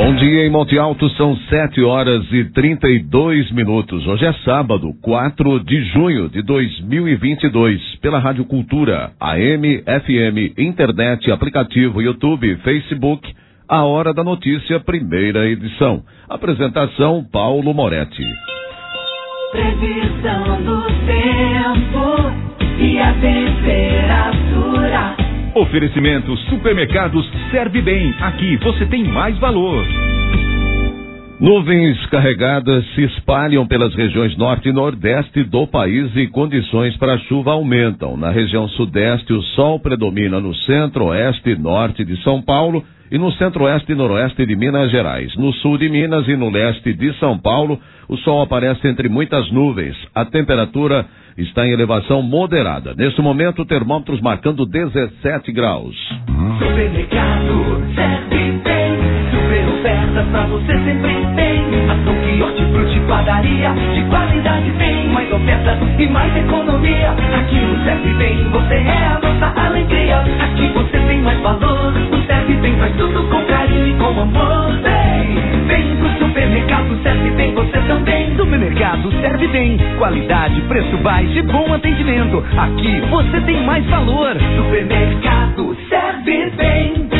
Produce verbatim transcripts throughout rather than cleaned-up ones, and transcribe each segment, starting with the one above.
Bom dia em Monte Alto, são sete horas e trinta e dois minutos. Hoje é sábado, quatro de junho de dois mil e vinte e dois. Pela Rádio Cultura, A M, F M, internet, aplicativo, YouTube, Facebook, a Hora da Notícia, primeira edição. Apresentação, Paulo Moretti. Previsão do tempo e a temperatura. Oferecimento Supermercados Serve Bem. Aqui você tem mais valor. Nuvens carregadas se espalham pelas regiões norte e nordeste do país e condições para chuva aumentam. Na região sudeste, o sol predomina no centro-oeste e norte de São Paulo e no centro-oeste e noroeste de Minas Gerais. No sul de Minas e no leste de São Paulo, o sol aparece entre muitas nuvens. A temperatura está em elevação moderada. Neste momento, termômetros marcando dezessete graus. Supermercado Serve Bem, super ofertas pra você sempre tem. Ação, quiosque, fruta, padaria, de qualidade vem. Mais ofertas e mais economia. Aqui no Serve Bem, você é a nossa alegria. Aqui você tem mais valor. O Serve Bem faz tudo com carinho e com amor. Vem, vem pro supermercado Serve Bem, você também. Supermercado Serve Bem. Qualidade, preço baixo e bom atendimento. Aqui você tem mais valor. Supermercado Serve Bem.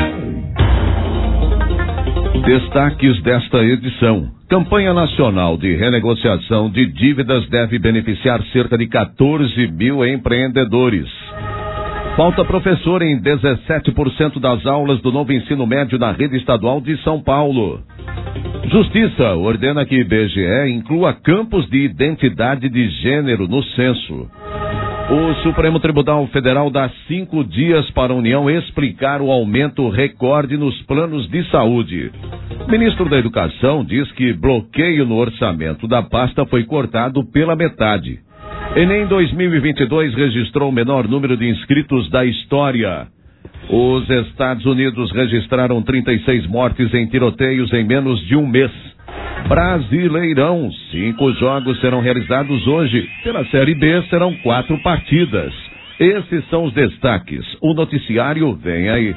Destaques desta edição. Campanha nacional de renegociação de dívidas deve beneficiar cerca de quatorze mil empreendedores. Falta professor em dezessete por cento das aulas do novo ensino médio na rede estadual de São Paulo. Justiça ordena que I B G E inclua campos de identidade de gênero no censo. O Supremo Tribunal Federal dá cinco dias para a União explicar o aumento recorde nos planos de saúde. O ministro da Educação diz que bloqueio no orçamento da pasta foi cortado pela metade. Enem dois mil e vinte e dois registrou o menor número de inscritos da história. Os Estados Unidos registraram trinta e seis mortes em tiroteios em menos de um mês. Brasileirão, cinco jogos serão realizados hoje. Pela Série B serão quatro partidas. Esses são os destaques. O noticiário vem aí.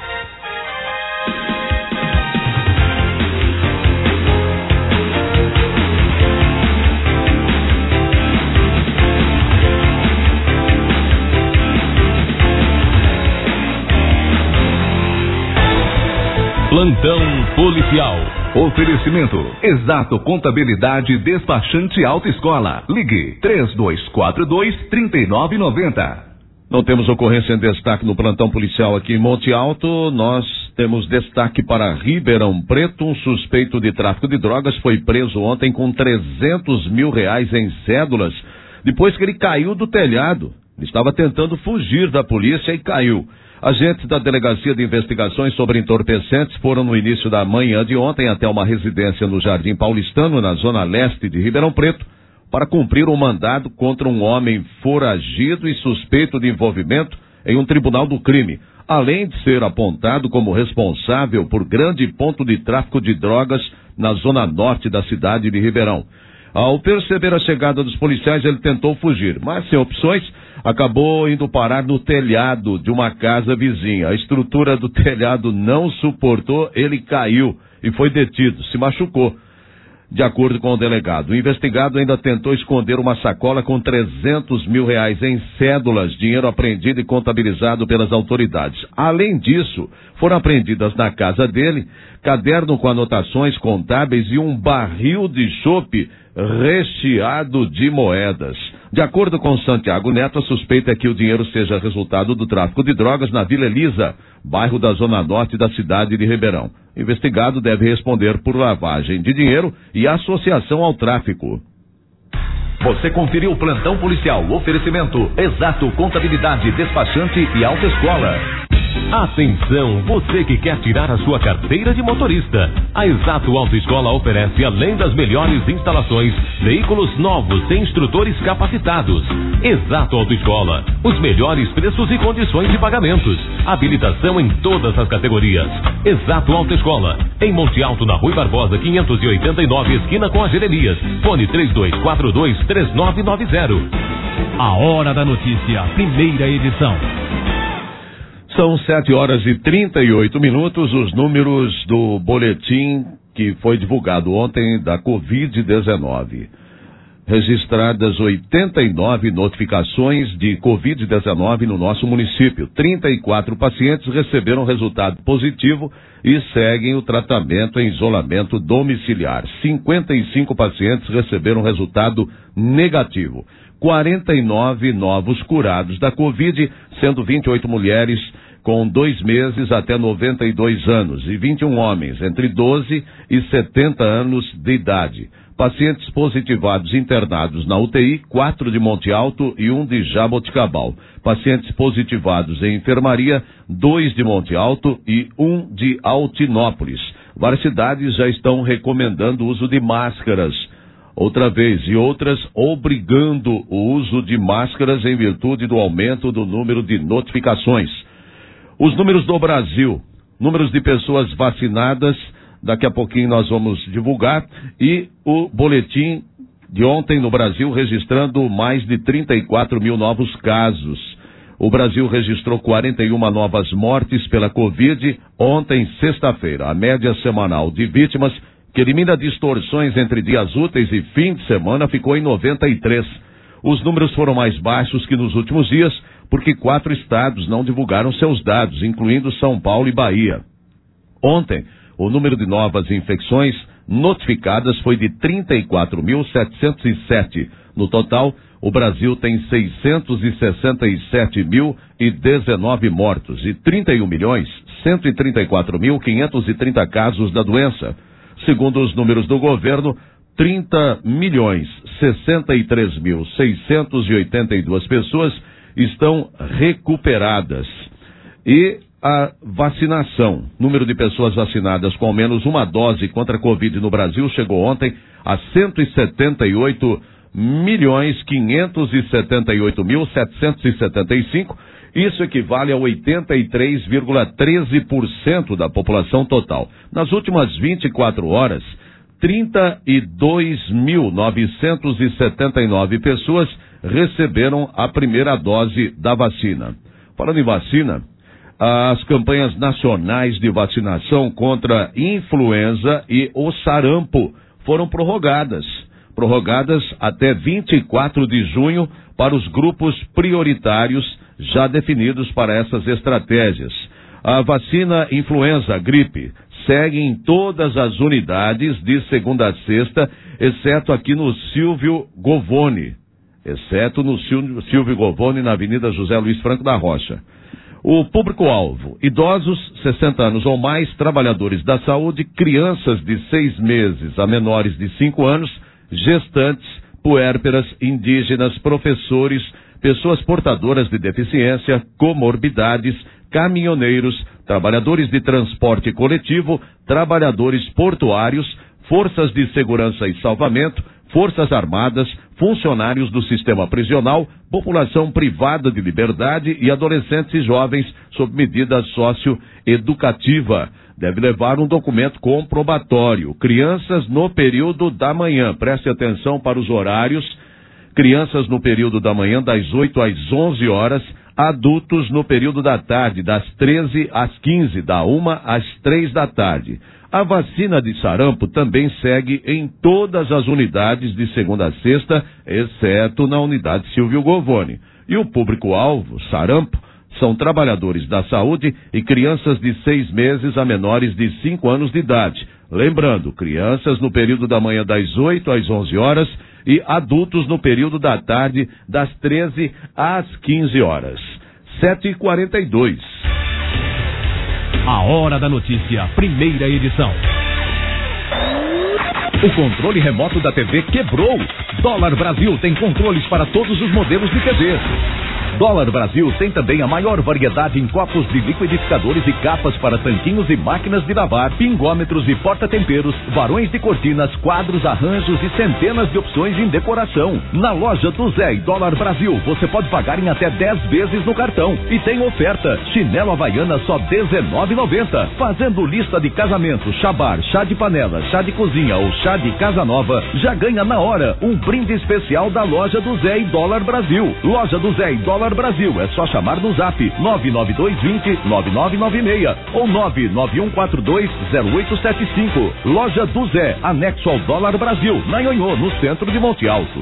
Plantão policial. Oferecimento Exato Contabilidade Despachante Autoescola. Ligue três dois quatro dois, três nove nove zero. Não temos ocorrência em destaque no plantão policial aqui em Monte Alto. Nós temos destaque para Ribeirão Preto. Um suspeito de tráfico de drogas foi preso ontem com trezentos mil reais em cédulas, depois que ele caiu do telhado. Ele estava tentando fugir da polícia e caiu. Agentes da Delegacia de Investigações sobre Entorpecentes foram no início da manhã de ontem até uma residência no Jardim Paulistano, na zona leste de Ribeirão Preto, para cumprir um mandado contra um homem foragido e suspeito de envolvimento em um tribunal do crime, além de ser apontado como responsável por grande ponto de tráfico de drogas na zona norte da cidade de Ribeirão. Ao perceber a chegada dos policiais, ele tentou fugir, mas sem opções, acabou indo parar no telhado de uma casa vizinha. A estrutura do telhado não suportou, ele caiu e foi detido, se machucou. De acordo com o delegado, o investigado ainda tentou esconder uma sacola com trezentos mil reais em cédulas, dinheiro apreendido e contabilizado pelas autoridades. Além disso, foram apreendidas na casa dele caderno com anotações contábeis e um barril de chope recheado de moedas. De acordo com Santiago Neto, a suspeita é que o dinheiro seja resultado do tráfico de drogas na Vila Elisa, bairro da zona norte da cidade de Ribeirão. O investigado deve responder por lavagem de dinheiro e associação ao tráfico. Você conferiu o plantão policial. Oferecimento Exato Contabilidade Despachante e Autoescola. Atenção, você que quer tirar a sua carteira de motorista. A Exato Autoescola oferece, além das melhores instalações, veículos novos e instrutores capacitados. Exato Autoescola, os melhores preços e condições de pagamentos. Habilitação em todas as categorias. Exato Autoescola, em Monte Alto, na Rui Barbosa, quinhentos e oitenta e nove, esquina com a Jeremias. Fone três dois quatro dois, três nove nove zero. A Hora da Notícia, primeira edição. São sete horas e trinta e oito minutos, os números do boletim que foi divulgado ontem da covid dezenove. Registradas oitenta e nove notificações de covid dezenove no nosso município. trinta e quatro pacientes receberam resultado positivo e seguem o tratamento em isolamento domiciliar. cinquenta e cinco pacientes receberam resultado negativo. quarenta e nove novos curados da Covid, sendo vinte e oito mulheres com dois meses até noventa e dois anos e vinte e um homens entre doze e setenta anos de idade. Pacientes positivados internados na U T I, quatro de Monte Alto e um de Jaboticabal. Pacientes positivados em enfermaria, dois de Monte Alto e um de Altinópolis. Várias cidades já estão recomendando o uso de máscaras outra vez e outras obrigando o uso de máscaras em virtude do aumento do número de notificações. Os números do Brasil, números de pessoas vacinadas, daqui a pouquinho nós vamos divulgar, e o boletim de ontem no Brasil registrando mais de trinta e quatro mil novos casos. O Brasil registrou quarenta e uma novas mortes pela Covid ontem, sexta-feira. A média semanal de vítimas, que elimina distorções entre dias úteis e fim de semana, ficou em noventa e três. Os números foram mais baixos que nos últimos dias, porque quatro estados não divulgaram seus dados, incluindo São Paulo e Bahia. Ontem, o número de novas infecções notificadas foi de trinta e quatro mil setecentos e sete. No total, o Brasil tem seiscentos e sessenta e sete mil e dezenove mortos e trinta e um milhões cento e trinta e quatro mil quinhentos e trinta casos da doença. Segundo os números do governo, trinta milhões sessenta e três mil seiscentos e oitenta e duas pessoas estão recuperadas. E a vacinação, número de pessoas vacinadas com ao menos uma dose contra a Covid no Brasil chegou ontem a cento e setenta e oito milhões quinhentos e setenta e oito mil setecentos e setenta e cinco. Isso equivale a oitenta e três vírgula treze por cento da população total. Nas últimas vinte e quatro horas, trinta e dois mil novecentos e setenta e nove pessoas receberam a primeira dose da vacina. Falando em vacina, as campanhas nacionais de vacinação contra influenza e o sarampo foram prorrogadas. Prorrogadas até vinte e quatro de junho para os grupos prioritários já definidos para essas estratégias. A vacina influenza gripe segue em todas as unidades de segunda a sexta, exceto aqui no Silvio Govone, exceto no Silvio Govone, na Avenida José Luiz Franco da Rocha. O público-alvo, idosos, sessenta anos ou mais, trabalhadores da saúde, crianças de seis meses a menores de cinco anos, gestantes, puérperas, indígenas, professores, pessoas portadoras de deficiência, comorbidades, caminhoneiros, trabalhadores de transporte coletivo, trabalhadores portuários, forças de segurança e salvamento, forças armadas, funcionários do sistema prisional, população privada de liberdade e adolescentes e jovens sob medida socioeducativa. Deve levar um documento comprobatório. Crianças no período da manhã, preste atenção para os horários. Crianças no período da manhã, das oito às onze horas, adultos no período da tarde, das treze às quinze, da uma às três da tarde. A vacina de sarampo também segue em todas as unidades de segunda a sexta, exceto na unidade Silvio Govone. E o público-alvo, sarampo, são trabalhadores da saúde e crianças de seis meses a menores de cinco anos de idade. Lembrando, crianças no período da manhã das oito às onze horas e adultos no período da tarde das treze às quinze horas. sete e quarenta e dois. A Hora da Notícia, primeira edição. O controle remoto da T V quebrou. Dólar Brasil tem controles para todos os modelos de T V. Dólar Brasil tem também a maior variedade em copos de liquidificadores e capas para tanquinhos e máquinas de lavar, pingômetros e porta-temperos, varões de cortinas, quadros, arranjos e centenas de opções em decoração. Na loja do Zé e Dólar Brasil, você pode pagar em até dez vezes no cartão. E tem oferta, chinelo Havaiana só dezenove reais e noventa centavos. Fazendo lista de casamento, chá bar, chá de panela, chá de cozinha ou chá de casa nova, já ganha na hora um brinde especial da loja do Zé e Dólar Brasil. Loja do Zé e Dólar Dólar Brasil. É só chamar no zap nove nove dois dois zero nove nove nove seis ou nove nove um quatro dois zero oito sete cinco. Loja do Zé, anexo ao Dólar Brasil, na Nhonhô, no centro de Monte Alto.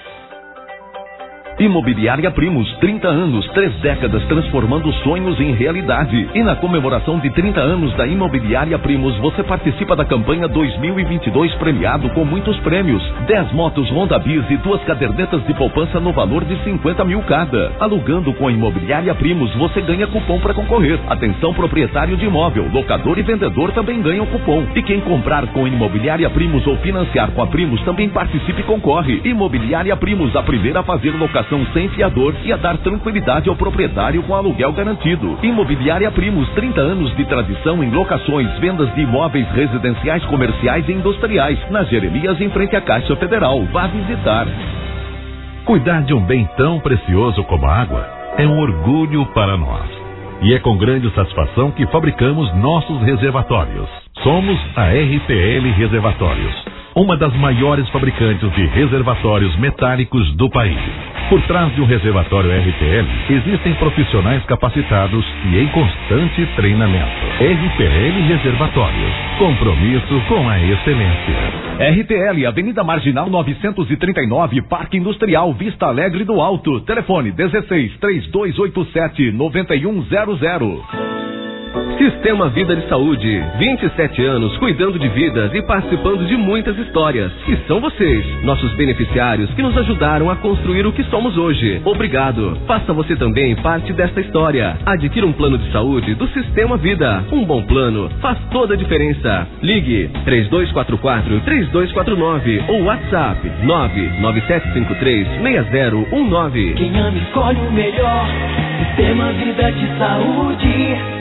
Imobiliária Primos, trinta anos, três décadas transformando sonhos em realidade. E na comemoração de trinta anos da Imobiliária Primos, você participa da campanha dois mil e vinte e dois premiado com muitos prêmios. dez motos Honda Bis e duas cadernetas de poupança no valor de cinquenta mil cada. Alugando com a Imobiliária Primos, você ganha cupom para concorrer. Atenção proprietário de imóvel, locador e vendedor também ganham cupom. E quem comprar com Imobiliária Primos ou financiar com a Primos também participe e concorre. Imobiliária Primos, a primeira a fazer locação sem fiador e a dar tranquilidade ao proprietário com aluguel garantido. Imobiliária Primos, trinta anos de tradição em locações, vendas de imóveis residenciais, comerciais e industriais. Na Jeremias, em frente à Caixa Federal. Vá visitar. Cuidar de um bem tão precioso como a água é um orgulho para nós. E é com grande satisfação que fabricamos nossos reservatórios. Somos a R P L Reservatórios, uma das maiores fabricantes de reservatórios metálicos do país. Por trás de um reservatório R P L, existem profissionais capacitados e em constante treinamento. R P L Reservatórios, compromisso com a excelência. R P L, Avenida Marginal novecentos e trinta e nove, Parque Industrial, Vista Alegre do Alto. Telefone dezesseis, três dois oito sete, nove um zero zero. Sistema Vida de Saúde, vinte e sete anos cuidando de vidas e participando de muitas histórias. E são vocês, nossos beneficiários, que nos ajudaram a construir o que somos hoje. Obrigado. Faça você também parte desta história. Adquira um plano de saúde do Sistema Vida. Um bom plano faz toda a diferença. Ligue três dois quatro quatro, três dois quatro nove ou WhatsApp nove nove sete cinco três, seis zero um nove. Quem ama escolhe o melhor. Sistema Vida de Saúde.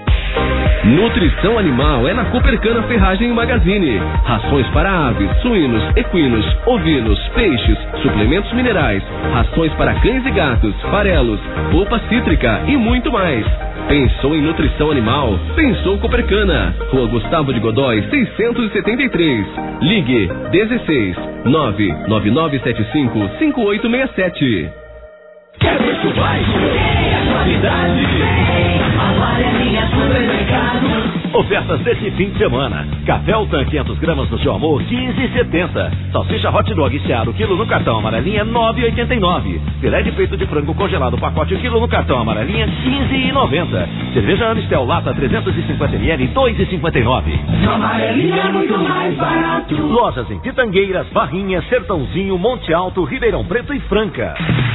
Nutrição animal é na Coopercana Ferragem e Magazine. Rações para aves, suínos, equinos, ovinos, peixes, suplementos minerais, rações para cães e gatos, farelos, polpa cítrica e muito mais. Pensou em nutrição animal? Pensou Coopercana. Rua Gustavo de Godói, seiscentos e setenta e três. Ligue dezesseis, nove nove nove sete cinco, cinco oito seis sete. Quer preço baixo? Tem a qualidade. Tem Amarelinha Supermercado. Ofertas desse fim de semana. Café Altan quinhentas gramas do Seu Amor, quinze e setenta. Salsicha Hot Dog Searo, quilo no cartão Amarelinha, nove e oitenta e nove. Filé de peito de frango congelado, pacote quilo no cartão Amarelinha, quinze e noventa. Cerveja Amistel Lata trezentos e cinquenta mililitros, dois e cinquenta e nove. Amarelinha é muito mais barato. Lojas em Pitangueiras, Barrinha, Sertãozinho, Monte Alto, Ribeirão Preto e Franca.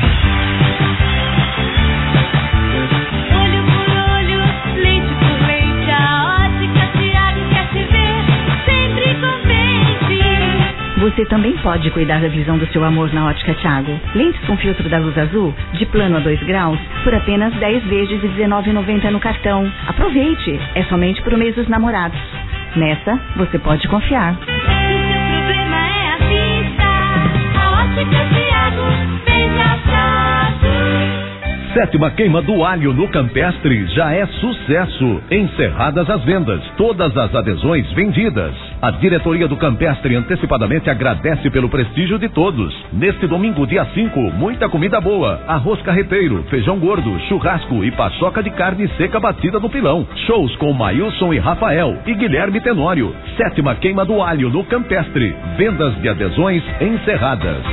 Olho por olho, leite por leite, a Ótica Thiago quer te ver sempre contente. Você também pode cuidar da visão do seu amor na Ótica Thiago. Lentes com filtro da luz azul, de plano a dois graus, por apenas dez vezes e dezenove reais e noventa centavos no cartão. Aproveite! É somente pro mês dos namorados. Nessa, você pode confiar. Se seu problema é a vista, a Ótica Thiago vem já trato. Sétima queima do alho no Campestre já é sucesso. Encerradas as vendas, todas as adesões vendidas. A diretoria do Campestre antecipadamente agradece pelo prestígio de todos. Neste domingo, dia cinco, muita comida boa. Arroz carreteiro, feijão gordo, churrasco e paçoca de carne seca batida no pilão. Shows com Mailson e Rafael e Guilherme Tenório. Sétima queima do alho no Campestre. Vendas de adesões encerradas.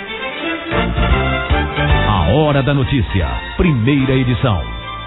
A Hora da Notícia, primeira edição.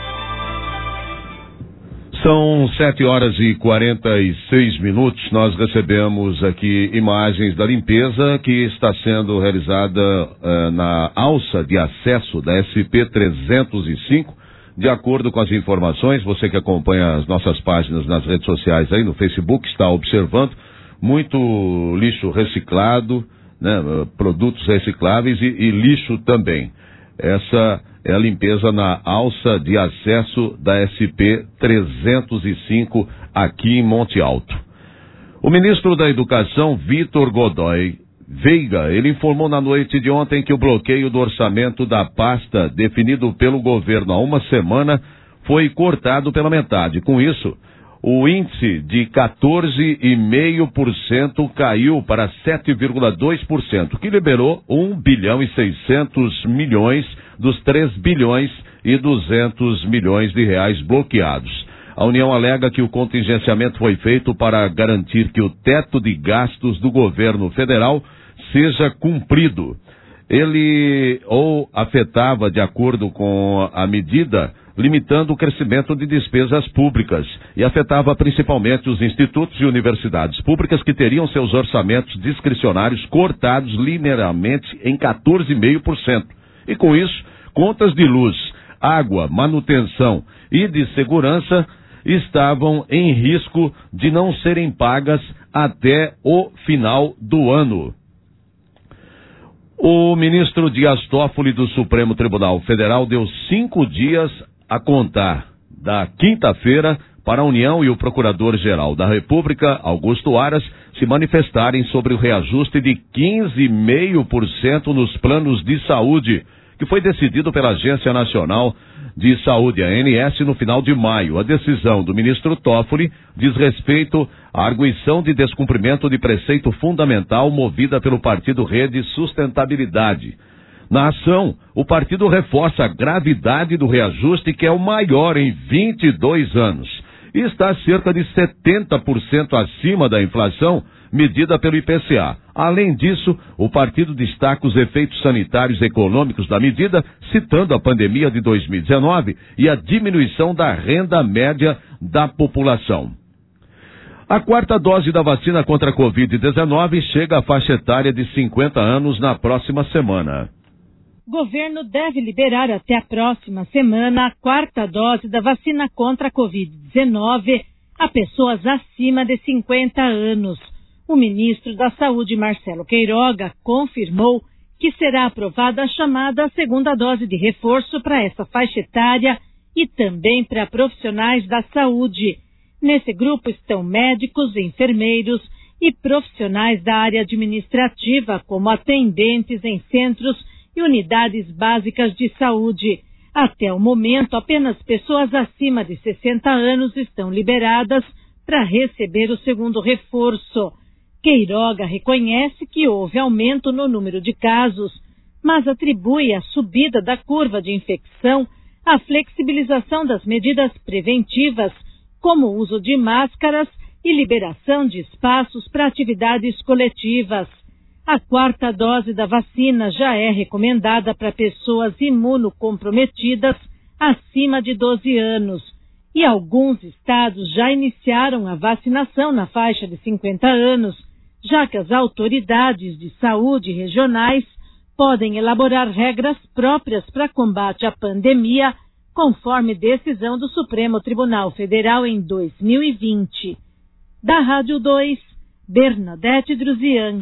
São sete horas e quarenta e seis minutos. Nós recebemos aqui imagens da limpeza que está sendo realizada uh, na alça de acesso da S P trezentos e cinco. De acordo com as informações, você que acompanha as nossas páginas nas redes sociais aí no Facebook está observando muito lixo reciclado, né, produtos recicláveis e, e lixo também. Essa é a limpeza na alça de acesso da S P trezentos e cinco aqui em Monte Alto. O ministro da Educação, Vitor Godoy Veiga, ele informou na noite de ontem que o bloqueio do orçamento da pasta definido pelo governo há uma semana foi cortado pela metade. Com isso, o índice de quatorze vírgula cinco por cento caiu para sete vírgula dois por cento, que liberou um bilhão e seiscentos milhões dos três bilhões e duzentos milhões de reais bloqueados. A União alega que o contingenciamento foi feito para garantir que o teto de gastos do governo federal seja cumprido. Ele ou afetava, de acordo com a medida, limitando o crescimento de despesas públicas e afetava principalmente os institutos e universidades públicas que teriam seus orçamentos discricionários cortados linearmente em quatorze vírgula cinco por cento. E com isso, contas de luz, água, manutenção e de segurança estavam em risco de não serem pagas até o final do ano. O ministro Dias Toffoli do Supremo Tribunal Federal deu cinco dias a contar da quinta-feira para a União e o Procurador-Geral da República, Augusto Aras, se manifestarem sobre o reajuste de quinze vírgula cinco por cento nos planos de saúde, que foi decidido pela Agência Nacional de Saúde, a A N S, no final de maio. A decisão do ministro Toffoli diz respeito à arguição de descumprimento de preceito fundamental movida pelo partido Rede Sustentabilidade. Na ação, o partido reforça a gravidade do reajuste, que é o maior em vinte e dois anos, e está cerca de setenta por cento acima da inflação medida pelo I P C A. Além disso, o partido destaca os efeitos sanitários e econômicos da medida, citando a pandemia de dois mil e dezenove e a diminuição da renda média da população. A quarta dose da vacina contra a covid dezenove chega à faixa etária de cinquenta anos na próxima semana. Governo deve liberar até a próxima semana a quarta dose da vacina contra a covid dezenove a pessoas acima de cinquenta anos. O ministro da Saúde, Marcelo Queiroga, confirmou que será aprovada a chamada segunda dose de reforço para essa faixa etária e também para profissionais da saúde. Nesse grupo estão médicos, enfermeiros e profissionais da área administrativa, como atendentes em centros e unidades básicas de saúde. Até o momento, apenas pessoas acima de sessenta anos estão liberadas para receber o segundo reforço. Queiroga reconhece que houve aumento no número de casos, mas atribui a subida da curva de infecção à flexibilização das medidas preventivas, como o uso de máscaras e liberação de espaços para atividades coletivas. A quarta dose da vacina já é recomendada para pessoas imunocomprometidas acima de doze anos, e alguns estados já iniciaram a vacinação na faixa de cinquenta anos, já que as autoridades de saúde regionais podem elaborar regras próprias para combate à pandemia, conforme decisão do Supremo Tribunal Federal em dois mil e vinte. Da Rádio dois, Bernadette Druzian.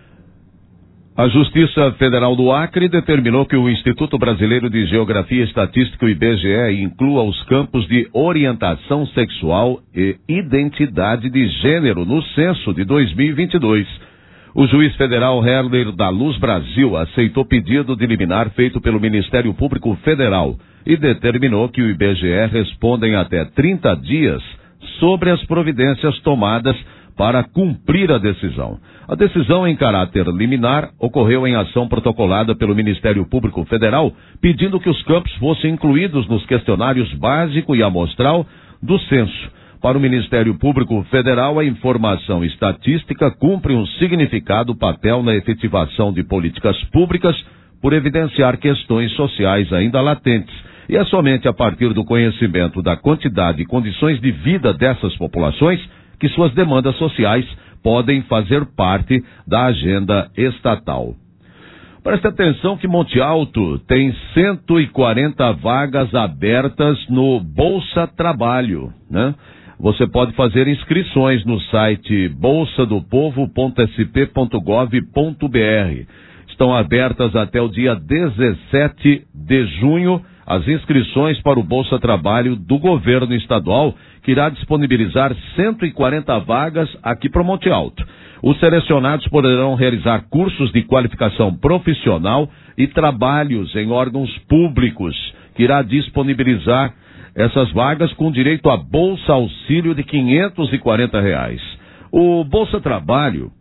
A Justiça Federal do Acre determinou que o Instituto Brasileiro de Geografia e Estatística, o I B G E, inclua os campos de orientação sexual e identidade de gênero no censo de dois mil e vinte e dois. O juiz federal Herler da Luz Brasil aceitou pedido de liminar feito pelo Ministério Público Federal e determinou que o I B G E responda em até trinta dias sobre as providências tomadas para cumprir a decisão. A decisão em caráter liminar ocorreu em ação protocolada pelo Ministério Público Federal, pedindo que os campos fossem incluídos nos questionários básico e amostral do censo. Para o Ministério Público Federal, a informação estatística cumpre um significado papel na efetivação de políticas públicas por evidenciar questões sociais ainda latentes. E é somente a partir do conhecimento da quantidade e condições de vida dessas populações que suas demandas sociais podem fazer parte da agenda estatal. Preste atenção que Monte Alto tem cento e quarenta vagas abertas no Bolsa Trabalho, né? Você pode fazer inscrições no site bolsa do povo ponto s p ponto gov ponto b r. Estão abertas até o dia dezessete de junho as inscrições para o Bolsa Trabalho do governo estadual, que irá disponibilizar cento e quarenta vagas aqui para o Monte Alto. Os selecionados poderão realizar cursos de qualificação profissional e trabalhos em órgãos públicos, que irá disponibilizar essas vagas com direito a Bolsa Auxílio de quinhentos e quarenta reais. O Bolsa Trabalho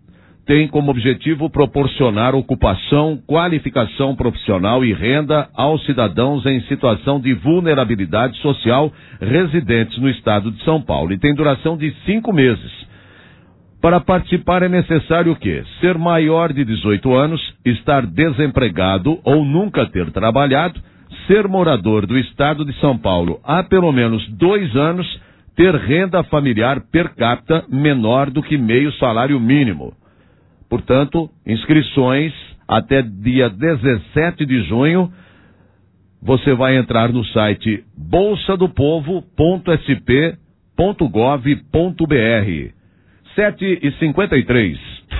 tem como objetivo proporcionar ocupação, qualificação profissional e renda aos cidadãos em situação de vulnerabilidade social residentes no estado de São Paulo e tem duração de cinco meses. Para participar é necessário o quê? Ser maior de dezoito anos, estar desempregado ou nunca ter trabalhado, ser morador do estado de São Paulo há pelo menos dois anos, ter renda familiar per capita menor do que meio salário mínimo. Portanto, inscrições até dia dezessete de junho. Você vai entrar no site bolsa do povo ponto s p ponto gov ponto b r. sete e cinquenta e três.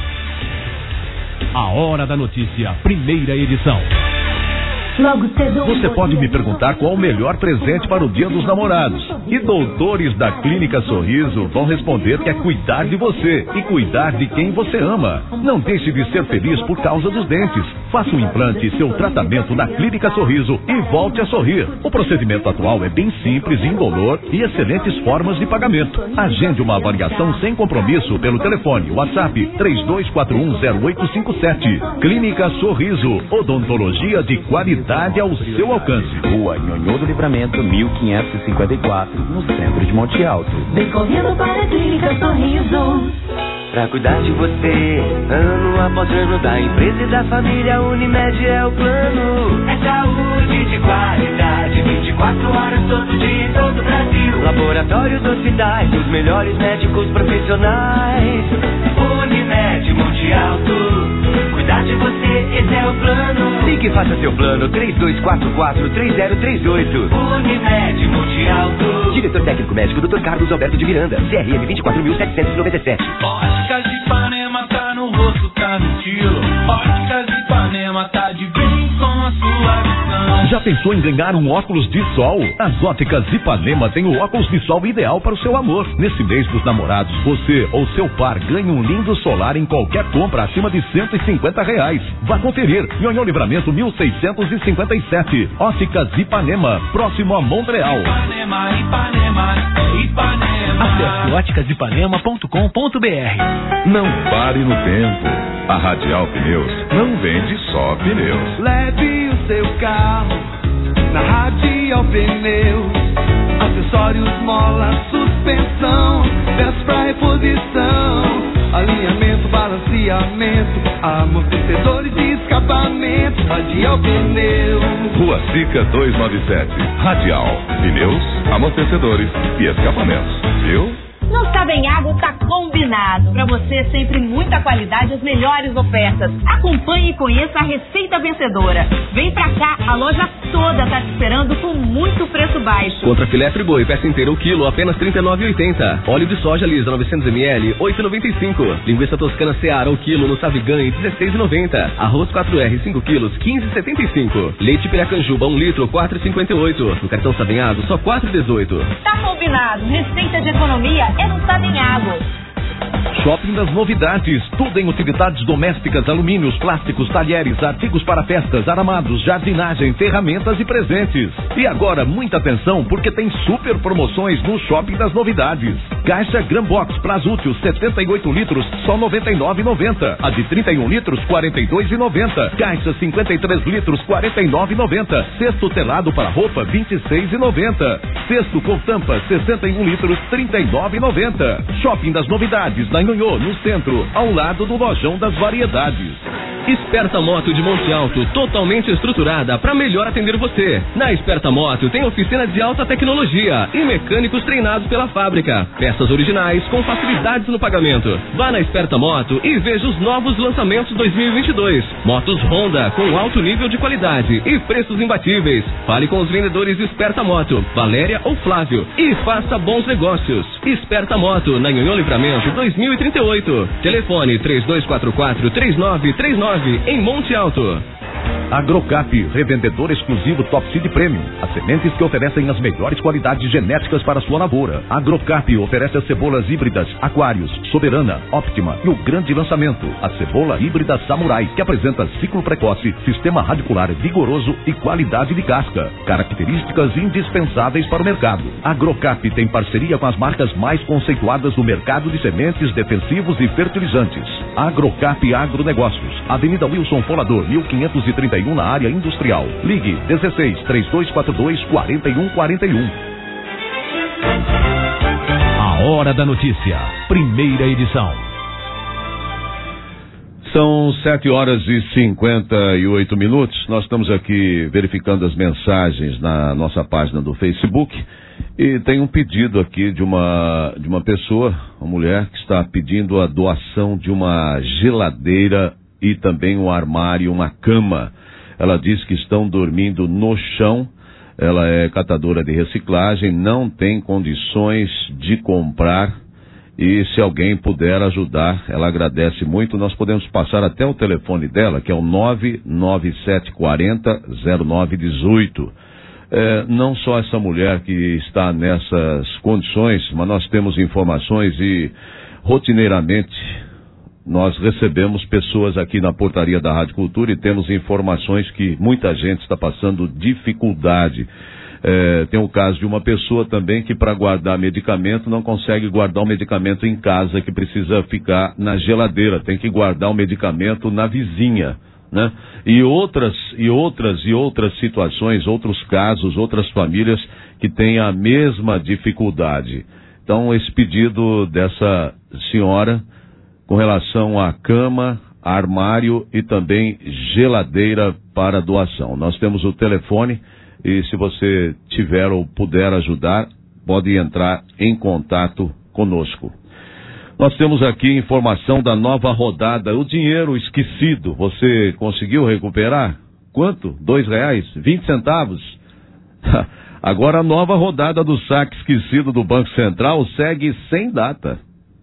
A Hora da Notícia, primeira edição. Logo cedo. Você pode me perguntar qual o melhor presente para o Dia dos Namorados. E doutores da Clínica Sorriso vão responder que é cuidar de você e cuidar de quem você ama. Não deixe de ser feliz por causa dos dentes. Faça um implante e seu tratamento na Clínica Sorriso e volte a sorrir. O procedimento atual é bem simples, indolor e excelentes formas de pagamento. Agende uma avaliação sem compromisso pelo telefone WhatsApp três dois quatro um zero oito cinco sete. Clínica Sorriso, odontologia de qualidade ao seu alcance. Rua Nhonhô do Livramento, mil quinhentos e cinquenta e quatro, no centro de Monte Alto. Vem correndo para a Clínica Sorriso. Pra cuidar de você, ano após ano, da empresa e da família, Unimed é o plano. É saúde de qualidade, vinte e quatro horas todo dia em todo o Brasil. Laboratórios, hospitais, os melhores médicos profissionais. Unimed Monte Alto, cuidar de você, esse é o plano. Ligue e faça seu plano, três dois quatro quatro, três zero três oito. Unimed Monte Alto. Diretor técnico médico, doutor Carlos Alberto de Miranda, C R M vinte e quatro mil setecentos e noventa e sete. Óticas de Ipanema, tá no rosto, tá no estilo. Óticas de Ipanema, tá de bem com a sua visão. Já pensou em ganhar um óculos de sol? As Óticas Ipanema tem o óculos de sol ideal para o seu amor. Nesse mês dos namorados, você ou seu par ganha um lindo solar em qualquer compra acima de cento e cinquenta reais. Vá conferir. Nhonhô Livramento mil seiscentos e cinquenta e sete. Óticas Ipanema, próximo a Montreal. Ipanema, Ipanema, Ipanema. Acesse óticas ipanema ponto com ponto b r. Não pare no tempo. A Radial Pneus não vende só pneus. Leve o seu carro na Radial Pneus. Acessórios, mola, suspensão, peças pra reposição, alinhamento, balanceamento, amortecedores de escapamento. Radial Pneus. Rua Sica duzentos e noventa e sete. Radial Pneus, amortecedores e escapamentos. Viu? No Sabenhago tá combinado. Pra você, sempre muita qualidade, as melhores ofertas. Acompanhe e conheça a receita vencedora. Vem pra cá, a loja toda tá te esperando com muito preço baixo. Contra filé friboi, peça inteira o quilo, apenas trinta e nove reais e oitenta centavos. Óleo de soja lisa, novecentos mililitros, oito reais e noventa e cinco centavos. Linguiça toscana Seara, o quilo, no Savigan, dezesseis reais e noventa centavos. Arroz quatro R, cinco quilos, quinze reais e setenta e cinco centavos. Leite Piracanjuba, um litro, quatro reais e cinquenta e oito centavos. No cartão Sabenhago, só quatro reais e dezoito centavos. Tá combinado. Receita de economia é no Sabenhago. Shopping das Novidades, tudo em utilidades domésticas, alumínios, plásticos, talheres, artigos para festas, aramados, jardinagem, ferramentas e presentes. E agora, muita atenção, porque tem super promoções no Shopping das Novidades. Caixa Grambox Plasútil, setenta e oito litros, só noventa e nove reais e noventa centavos. A de trinta e um litros, quarenta e dois reais e noventa centavos. Caixa cinquenta e três litros, quarenta e nove reais e noventa centavos. Cesto telado para roupa, vinte e seis reais e noventa centavos. Cesto com tampa, sessenta e um litros, trinta e nove reais e noventa centavos. Shopping das Novidades, na Nhonhô, no centro, ao lado do Lojão das Variedades. Esperta Moto de Monte Alto, totalmente estruturada para melhor atender você. Na Esperta Moto tem oficina de alta tecnologia e mecânicos treinados pela fábrica. Peças originais com facilidades no pagamento. Vá na Esperta Moto e veja os novos lançamentos dois mil e vinte e dois. Motos Honda com alto nível de qualidade e preços imbatíveis. Fale com os vendedores Esperta Moto, Valéria ou Flávio, e faça bons negócios. Esperta Moto, na Nhonhô Livramento dois mil e trinta e oito. Telefone três dois quatro quatro, três nove três nove em Monte Alto. Agrocap, revendedor exclusivo Top Seed Premium. As sementes que oferecem as melhores qualidades genéticas para sua lavoura. Agrocap oferece as cebolas híbridas Aquários, Soberana, Optima e o grande lançamento, a cebola híbrida Samurai, que apresenta ciclo precoce, sistema radicular vigoroso e qualidade de casca. Características indispensáveis para o mercado. Agrocap tem parceria com as marcas mais conceituadas do mercado de sementes, defensivos e fertilizantes. Agrocap Agronegócios, Avenida Wilson Folador, mil quinhentos e trinta e um, na área industrial. Ligue dezesseis, três dois quatro dois, quatro um quatro um. A Hora da Notícia, primeira edição. São sete horas e cinquenta e oito minutos. Nós estamos aqui verificando as mensagens na nossa página do Facebook e tem um pedido aqui de uma, de uma pessoa, uma mulher, que está pedindo a doação de uma geladeira e também um armário, uma cama. Ela diz que estão dormindo no chão. Ela é catadora de reciclagem, não tem condições de comprar. E se alguém puder ajudar, ela agradece muito. Nós podemos passar até o telefone dela, que é o nove nove sete quatro zero zero nove um oito. É, não só essa mulher que está nessas condições, mas nós temos informações e rotineiramente nós recebemos pessoas aqui na portaria da Rádio Cultura e temos informações que muita gente está passando dificuldade. É, tem o caso de uma pessoa também que, para guardar medicamento, não consegue guardar o medicamento em casa, que precisa ficar na geladeira, tem que guardar o medicamento na vizinha, né? E outras, e outras, e outras situações, outros casos, outras famílias que têm a mesma dificuldade. Então, esse pedido dessa senhora com relação à cama, armário e também geladeira para doação. Nós temos o telefone. E se você tiver ou puder ajudar, pode entrar em contato conosco. Nós temos aqui informação da nova rodada, o dinheiro esquecido. Você conseguiu recuperar? Quanto? Dois reais? Vinte centavos? Agora a nova rodada do saque esquecido do Banco Central segue sem data.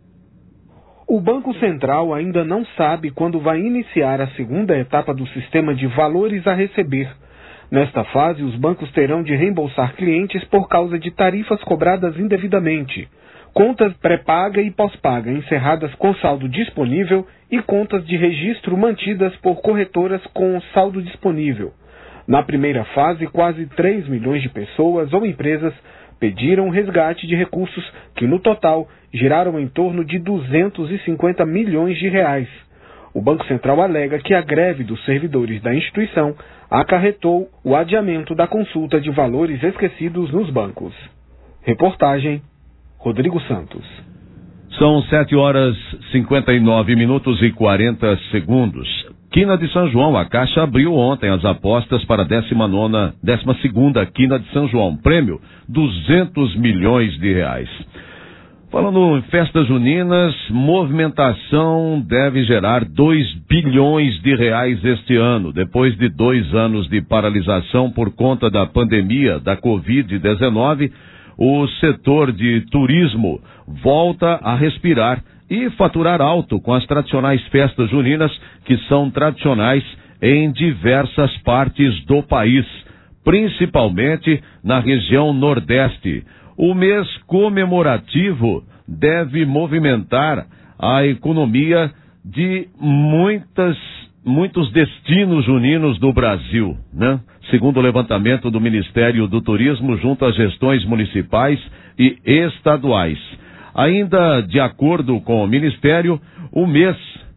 O Banco Central ainda não sabe quando vai iniciar a segunda etapa do sistema de valores a receber. Nesta fase, os bancos terão de reembolsar clientes por causa de tarifas cobradas indevidamente, contas pré-paga e pós-paga encerradas com saldo disponível e contas de registro mantidas por corretoras com saldo disponível. Na primeira fase, quase três milhões de pessoas ou empresas pediram resgate de recursos que, no total, giraram em torno de duzentos e cinquenta milhões de reais. O Banco Central alega que a greve dos servidores da instituição acarretou o adiamento da consulta de valores esquecidos nos bancos. Reportagem, Rodrigo Santos. São sete horas cinquenta e nove minutos e quarenta segundos. Quina de São João, a Caixa abriu ontem as apostas para a décima nona, décima segunda Quina de São João. Prêmio, duzentos milhões de reais. Falando em festas juninas, movimentação deve gerar dois bilhões de reais este ano, depois de dois anos de paralisação por conta da pandemia da covid dezenove, o setor de turismo volta a respirar e faturar alto com as tradicionais festas juninas, que são tradicionais em diversas partes do país, principalmente na região Nordeste. O mês comemorativo deve movimentar a economia de muitas, muitos destinos juninos do Brasil, né? Segundo o levantamento do Ministério do Turismo junto às gestões municipais e estaduais. Ainda de acordo com o Ministério, o mês,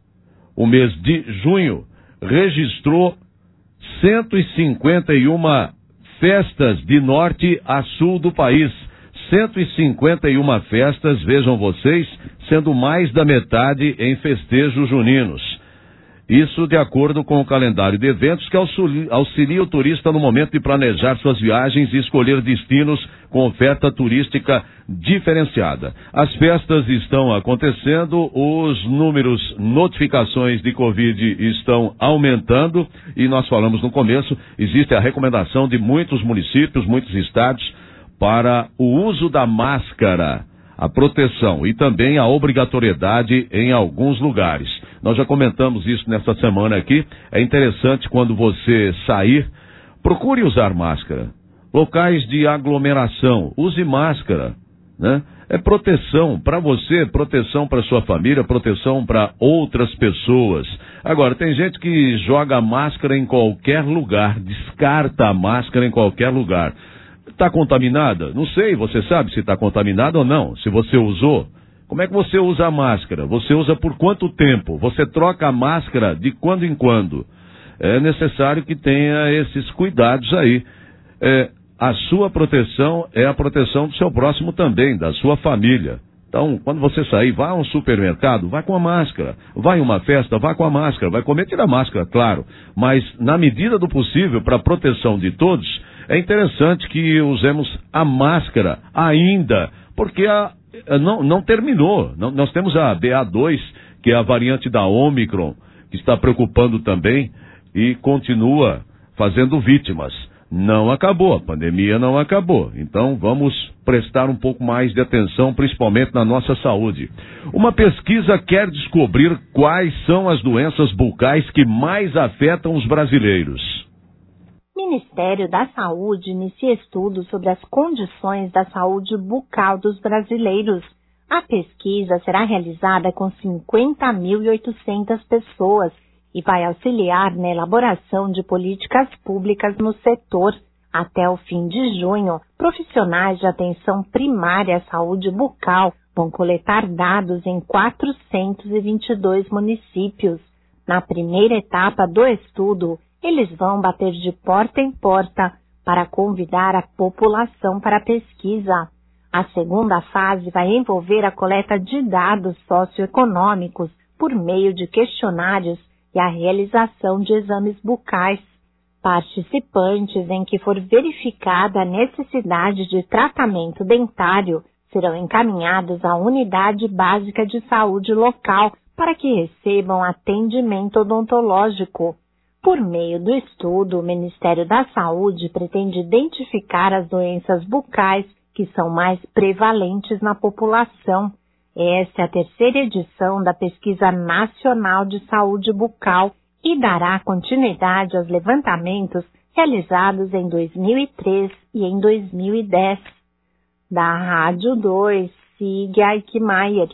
o mês de junho registrou cento e cinquenta e uma festas de norte a sul do país. cento e cinquenta e uma festas, vejam vocês, sendo mais da metade em festejos juninos. Isso de acordo com o calendário de eventos que auxilia o turista no momento de planejar suas viagens e escolher destinos com oferta turística diferenciada. As festas estão acontecendo, os números, notificações de Covid estão aumentando e nós falamos no começo, existe a recomendação de muitos municípios, muitos estados, para o uso da máscara, a proteção e também a obrigatoriedade em alguns lugares. Nós já comentamos isso nesta semana aqui. É interessante quando você sair, procure usar máscara. Locais de aglomeração, use máscara, né? É proteção para você, proteção para sua família, proteção para outras pessoas. Agora, tem gente que joga máscara em qualquer lugar, descarta a máscara em qualquer lugar. Está contaminada? Não sei, você sabe se está contaminada ou não. Se você usou, Como é que você usa a máscara? Você usa por quanto tempo? Você troca a máscara de quando em quando? É necessário que tenha esses cuidados aí. É, a sua proteção é a proteção do seu próximo também, da sua família. Então, quando você sair, vá a um supermercado, vá com a máscara. Vai a uma festa, vá com a máscara. Vai comer, tira a máscara, claro. Mas, na medida do possível, para a proteção de todos, é interessante que usemos a máscara ainda, porque a, a, não, não terminou. Não, nós temos a B A dois, que é a variante da Ômicron, que está preocupando também e continua fazendo vítimas. Não acabou, a pandemia não acabou. Então vamos prestar um pouco mais de atenção, principalmente na nossa saúde. Uma pesquisa quer descobrir quais são as doenças bucais que mais afetam os brasileiros. O Ministério da Saúde inicia estudos sobre as condições da saúde bucal dos brasileiros. A pesquisa será realizada com cinquenta mil e oitocentas pessoas e vai auxiliar na elaboração de políticas públicas no setor. Até o fim de junho, profissionais de atenção primária à saúde bucal vão coletar dados em quatrocentos e vinte e dois municípios. Na primeira etapa do estudo, eles vão bater de porta em porta para convidar a população para a pesquisa. A segunda fase vai envolver a coleta de dados socioeconômicos por meio de questionários e a realização de exames bucais. Participantes em que for verificada a necessidade de tratamento dentário serão encaminhados à unidade básica de saúde local para que recebam atendimento odontológico. Por meio do estudo, o Ministério da Saúde pretende identificar as doenças bucais que são mais prevalentes na população. Esta é a terceira edição da Pesquisa Nacional de Saúde Bucal e dará continuidade aos levantamentos realizados em dois mil e três e em dois mil e dez. Da Rádio dois, Sig Eichmeier.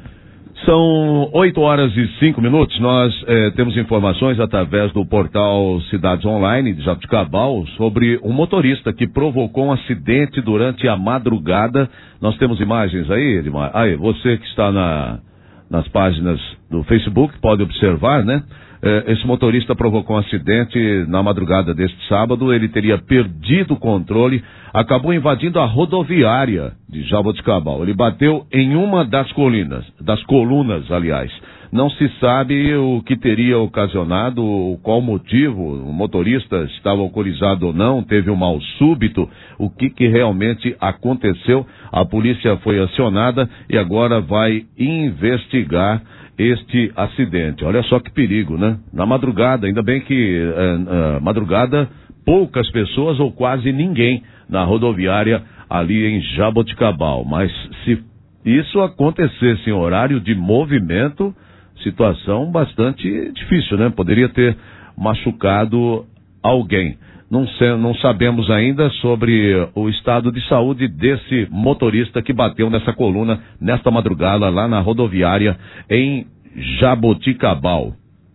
São oito horas e cinco minutos. Nós eh, temos informações através do portal Cidades Online de Jaboticabal sobre um motorista que provocou um acidente durante a madrugada. Nós temos imagens aí, Edmar? Aí, você que está na, nas páginas do Facebook pode observar, né? Eh, esse motorista provocou um acidente na madrugada deste sábado. Ele teria perdido o controle, acabou invadindo a rodoviária de Jaboticabal. Ele bateu em uma das colinas, das colunas, aliás. Não se sabe o que teria ocasionado, qual motivo, o motorista estava alcoolizado ou não, teve um mal súbito, o que, que realmente aconteceu. A polícia foi acionada e agora vai investigar este acidente. Olha só que perigo, né? Na madrugada, ainda bem que é, é, madrugada, poucas pessoas ou quase ninguém na rodoviária ali em Jaboticabal. Mas se isso acontecesse em horário de movimento, situação bastante difícil, né? Poderia ter machucado alguém. Não, sei, não sabemos ainda sobre o estado de saúde desse motorista que bateu nessa coluna nesta madrugada lá na rodoviária em Jaboticabal.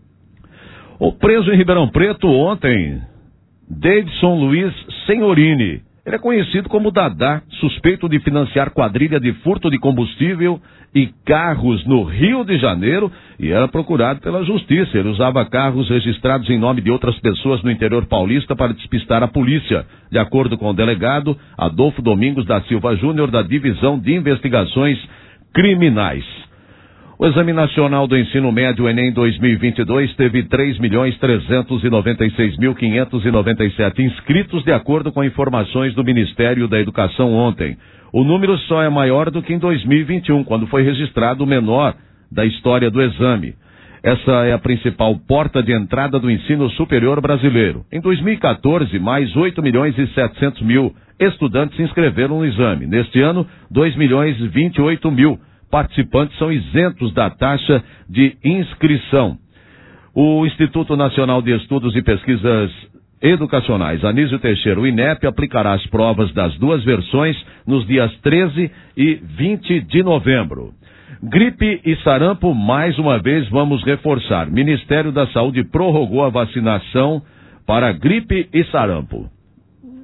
O preso em Ribeirão Preto ontem, Davidson Luiz Senhorini. Ele é conhecido como Dadá, suspeito de financiar quadrilha de furto de combustível e carros no Rio de Janeiro e era procurado pela justiça. Ele usava carros registrados em nome de outras pessoas no interior paulista para despistar a polícia, de acordo com o delegado Adolfo Domingos da Silva Júnior, da Divisão de Investigações Criminais. O Exame Nacional do Ensino Médio Enem dois mil e vinte e dois teve três milhões trezentos e noventa e seis mil quinhentos e noventa e sete inscritos, de acordo com informações do Ministério da Educação ontem. O número só é maior do que em dois mil e vinte e um, quando foi registrado o menor da história do exame. Essa é a principal porta de entrada do ensino superior brasileiro. Em dois mil e quatorze, mais oito milhões e setecentos mil estudantes se inscreveram no exame. Neste ano, dois milhões e vinte e oito mil participantes são isentos da taxa de inscrição. O Instituto Nacional de Estudos e Pesquisas Educacionais, Anísio Teixeira, o INEP, aplicará as provas das duas versões nos dias treze e vinte de novembro. Gripe e sarampo, mais uma vez, vamos reforçar. Ministério da Saúde prorrogou a vacinação para gripe e sarampo.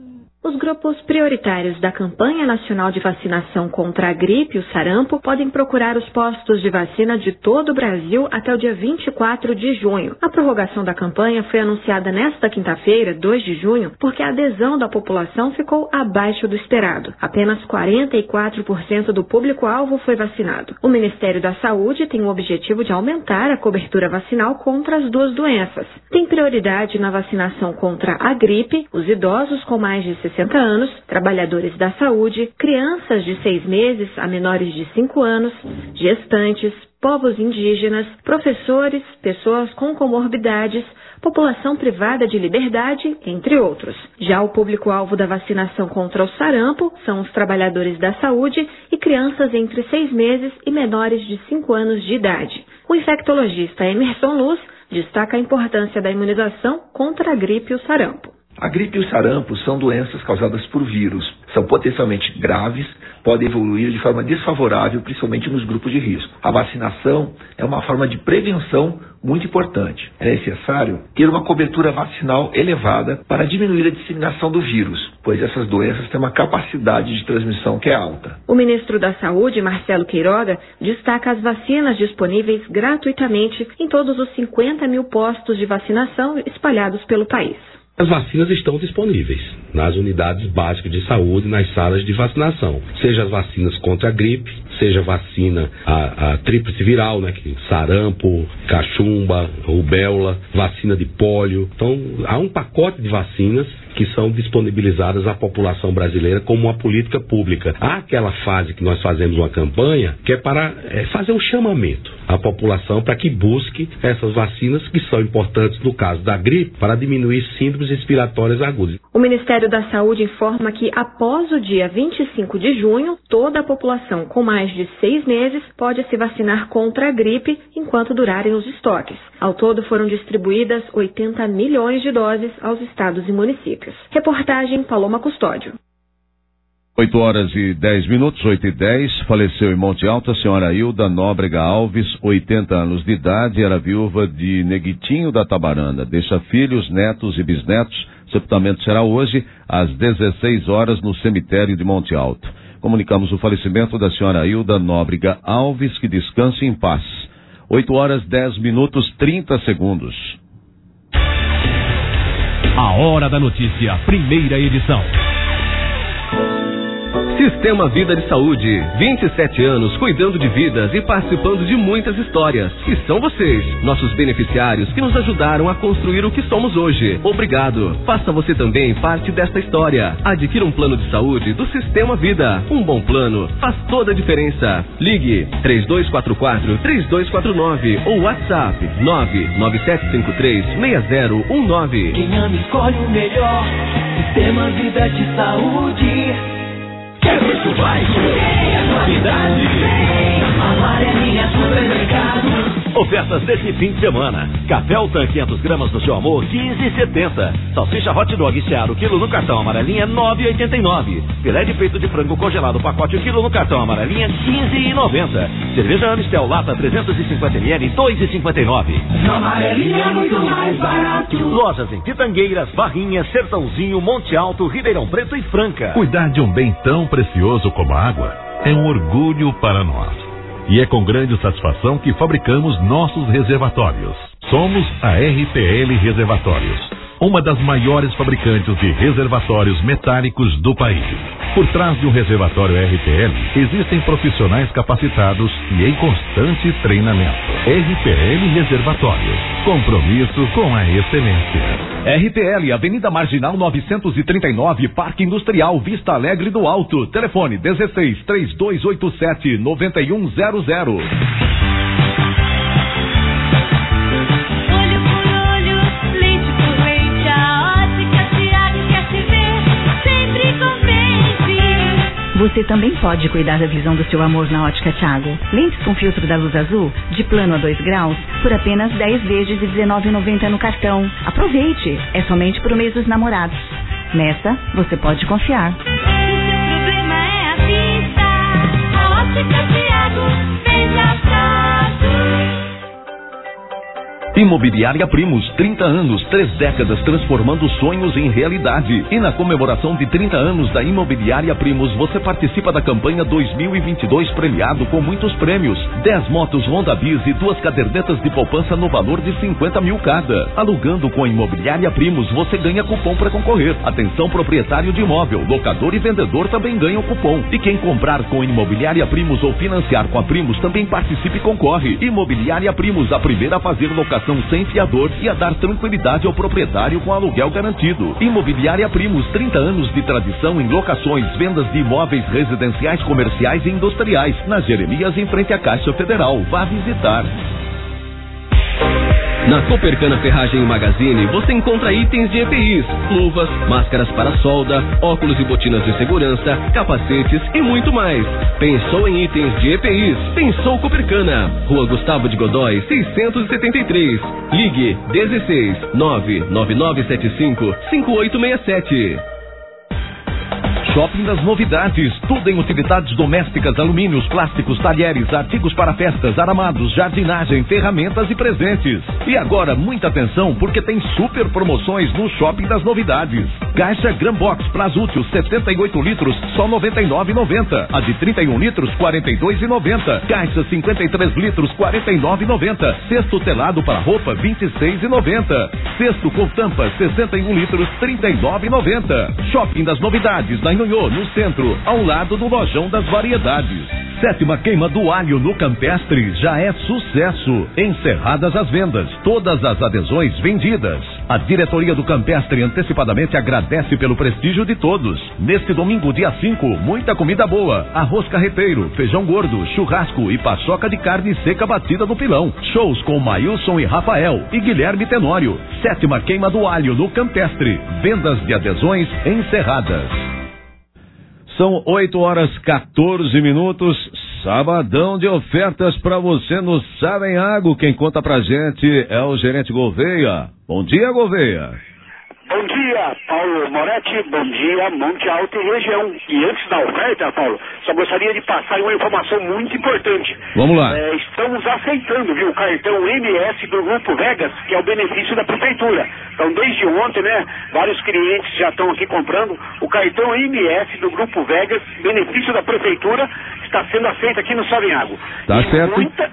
Os grupos prioritários da campanha nacional de vacinação contra a gripe e o sarampo podem procurar os postos de vacina de todo o Brasil até o dia vinte e quatro de junho. A prorrogação da campanha foi anunciada nesta quinta-feira, dois de junho, porque a adesão da população ficou abaixo do esperado. Apenas quarenta e quatro por cento do público-alvo foi vacinado. O Ministério da Saúde tem o objetivo de aumentar a cobertura vacinal contra as duas doenças. Tem prioridade na vacinação contra a gripe, os idosos com mais de sessenta anos, trabalhadores da saúde, crianças de seis meses a menores de cinco anos, gestantes, povos indígenas, professores, pessoas com comorbidades, população privada de liberdade, entre outros. Já o público-alvo da vacinação contra o sarampo são os trabalhadores da saúde e crianças entre seis meses e menores de cinco anos de idade. O infectologista Emerson Luz destaca a importância da imunização contra a gripe e o sarampo. A gripe e o sarampo são doenças causadas por vírus. São potencialmente graves, podem evoluir de forma desfavorável, principalmente nos grupos de risco. A vacinação é uma forma de prevenção muito importante. É necessário ter uma cobertura vacinal elevada para diminuir a disseminação do vírus, pois essas doenças têm uma capacidade de transmissão que é alta. O ministro da Saúde, Marcelo Queiroga, destaca as vacinas disponíveis gratuitamente em todos os cinquenta mil postos de vacinação espalhados pelo país. As vacinas estão disponíveis nas unidades básicas de saúde, nas salas de vacinação. Seja as vacinas contra a gripe, seja a vacina, a, a tríplice viral, né, que sarampo, cachumba, rubéola, vacina de pólio. Então, há um pacote de vacinas que são disponibilizadas à população brasileira como uma política pública. Há aquela fase que nós fazemos uma campanha que é para é, fazer um chamamento à população para que busque essas vacinas que são importantes no caso da gripe para diminuir síndromes respiratórias agudas. O Ministério da Saúde informa que após o dia vinte e cinco de junho, toda a população com mais de seis meses pode se vacinar contra a gripe enquanto durarem os estoques. Ao todo foram distribuídas oitenta milhões de doses aos estados e municípios. Reportagem Paloma Custódio. oito horas e dez minutos, oito e dez, faleceu em Monte Alto a senhora Hilda Nóbrega Alves, oitenta anos de idade, era viúva de Neguitinho da Tabaranda. Deixa filhos, netos e bisnetos. Sepultamento será hoje, às dezesseis horas, no cemitério de Monte Alto. Comunicamos o falecimento da senhora Hilda Nóbrega Alves, que descanse em paz. oito horas, dez minutos, trinta segundos. A Hora da Notícia, primeira edição. Sistema Vida de Saúde, vinte e sete anos cuidando de vidas e participando de muitas histórias. E são vocês, nossos beneficiários, que nos ajudaram a construir o que somos hoje. Obrigado. Faça você também parte desta história. Adquira um plano de saúde do Sistema Vida. Um bom plano faz toda a diferença. Ligue três dois quatro quatro, três dois quatro nove ou WhatsApp nove nove sete cinco três, seis zero um nove. Quem ama escolhe o melhor. Sistema Vida de Saúde. Quer ver que vai ter a novidade? Amarelinha Supermercado. Ofertas desse fim de semana. Café Altan quinhentas gramas do seu amor, quinze e setenta. Salsicha Hot Dog Searo, quilo no cartão amarelinha, nove e oitenta e nove. Filé de peito de frango congelado, pacote quilo no cartão amarelinha, quinze e noventa. Cerveja Amistel Lata trezentos e cinquenta mililitros, dois e cinquenta e nove. Na amarelinha é muito mais barato. Lojas em Pitangueiras, Barrinha, Sertãozinho, Monte Alto, Ribeirão Preto e Franca. Cuidar de um bem tão precioso como a água é um orgulho para nós. E é com grande satisfação que fabricamos nossos reservatórios. Somos a R P L Reservatórios, uma das maiores fabricantes de reservatórios metálicos do país. Por trás de um reservatório R P L, existem profissionais capacitados e em constante treinamento. R P L Reservatórios, compromisso com a excelência. R P L, Avenida Marginal novecentos e trinta e nove, Parque Industrial, Vista Alegre do Alto. Telefone dezesseis, três dois oito sete, nove um zero zero. Você também pode cuidar da visão do seu amor na Ótica Thiago. Lentes com filtro da luz azul, de plano a dois graus, por apenas dez vezes de dezenove reais e noventa centavos no cartão. Aproveite! É somente para o mês dos namorados. Nessa, você pode confiar. Se seu problema é a vista, a Ótica Thiago vem pra Imobiliária Primos, trinta anos, três décadas transformando sonhos em realidade. E na comemoração de trinta anos da Imobiliária Primos, você participa da campanha dois mil e vinte e dois premiado com muitos prêmios. dez motos Honda Bis e duas cadernetas de poupança no valor de cinquenta mil cada. Alugando com a Imobiliária Primos, você ganha cupom para concorrer. Atenção proprietário de imóvel, locador e vendedor também ganham cupom. E quem comprar com Imobiliária Primos ou financiar com a Primos também participe e concorre. Imobiliária Primos, a primeira a fazer locação sem fiador e a dar tranquilidade ao proprietário com aluguel garantido. Imobiliária Primos, trinta anos de tradição em locações, vendas de imóveis residenciais, comerciais e industriais. Na Jeremias, em frente à Caixa Federal. Vá visitar. Na Copercana Ferragem e Magazine, você encontra itens de E P Is, luvas, máscaras para solda, óculos e botinas de segurança, capacetes e muito mais. Pensou em itens de E P Is? Pensou Copercana. Rua Gustavo de Godói, seiscentos e setenta e três. Ligue dezesseis, nove nove nove sete cinco, cinco oito seis sete. Shopping das Novidades, tudo em utilidades domésticas, alumínios, plásticos, talheres, artigos para festas, aramados, jardinagem, ferramentas e presentes. E agora, muita atenção, porque tem super promoções no Shopping das Novidades. Caixa Grambox Plasútil, setenta e oito litros, só noventa e nove reais e noventa centavos. A de trinta e um litros, quarenta e dois reais e noventa centavos. Caixa cinquenta e três litros, quarenta e nove reais e noventa centavos. Cesto telado para roupa, vinte e seis reais e noventa centavos. Cesto com tampa, sessenta e um litros, trinta e nove reais e noventa centavos. Shopping das Novidades, na no centro, ao lado do Lojão das Variedades. Sétima queima do alho no Campestre já é sucesso. Encerradas as vendas, todas as adesões vendidas. A diretoria do Campestre antecipadamente agradece pelo prestígio de todos. Neste domingo, dia cinco, muita comida boa. Arroz carreteiro, feijão gordo, churrasco e paçoca de carne seca batida no pilão. Shows com Maílson e Rafael e Guilherme Tenório. Sétima queima do alho no Campestre. Vendas de adesões encerradas. São oito horas e quatorze minutos, sabadão de ofertas para você no Savenhago. Quem conta pra gente é o gerente Gouveia. Bom dia, Gouveia. Bom dia, Paulo Moretti, bom dia, Monte Alto e região. E antes da oferta, Paulo, só gostaria de passar uma informação muito importante. Vamos lá. É, estamos aceitando, viu, o cartão M S do Grupo Vegas, que é o benefício da prefeitura. Então, desde ontem, né, vários clientes já estão aqui comprando. O cartão M S do Grupo Vegas, benefício da prefeitura, está sendo aceito aqui no Savenhago. Tá e certo. Muita,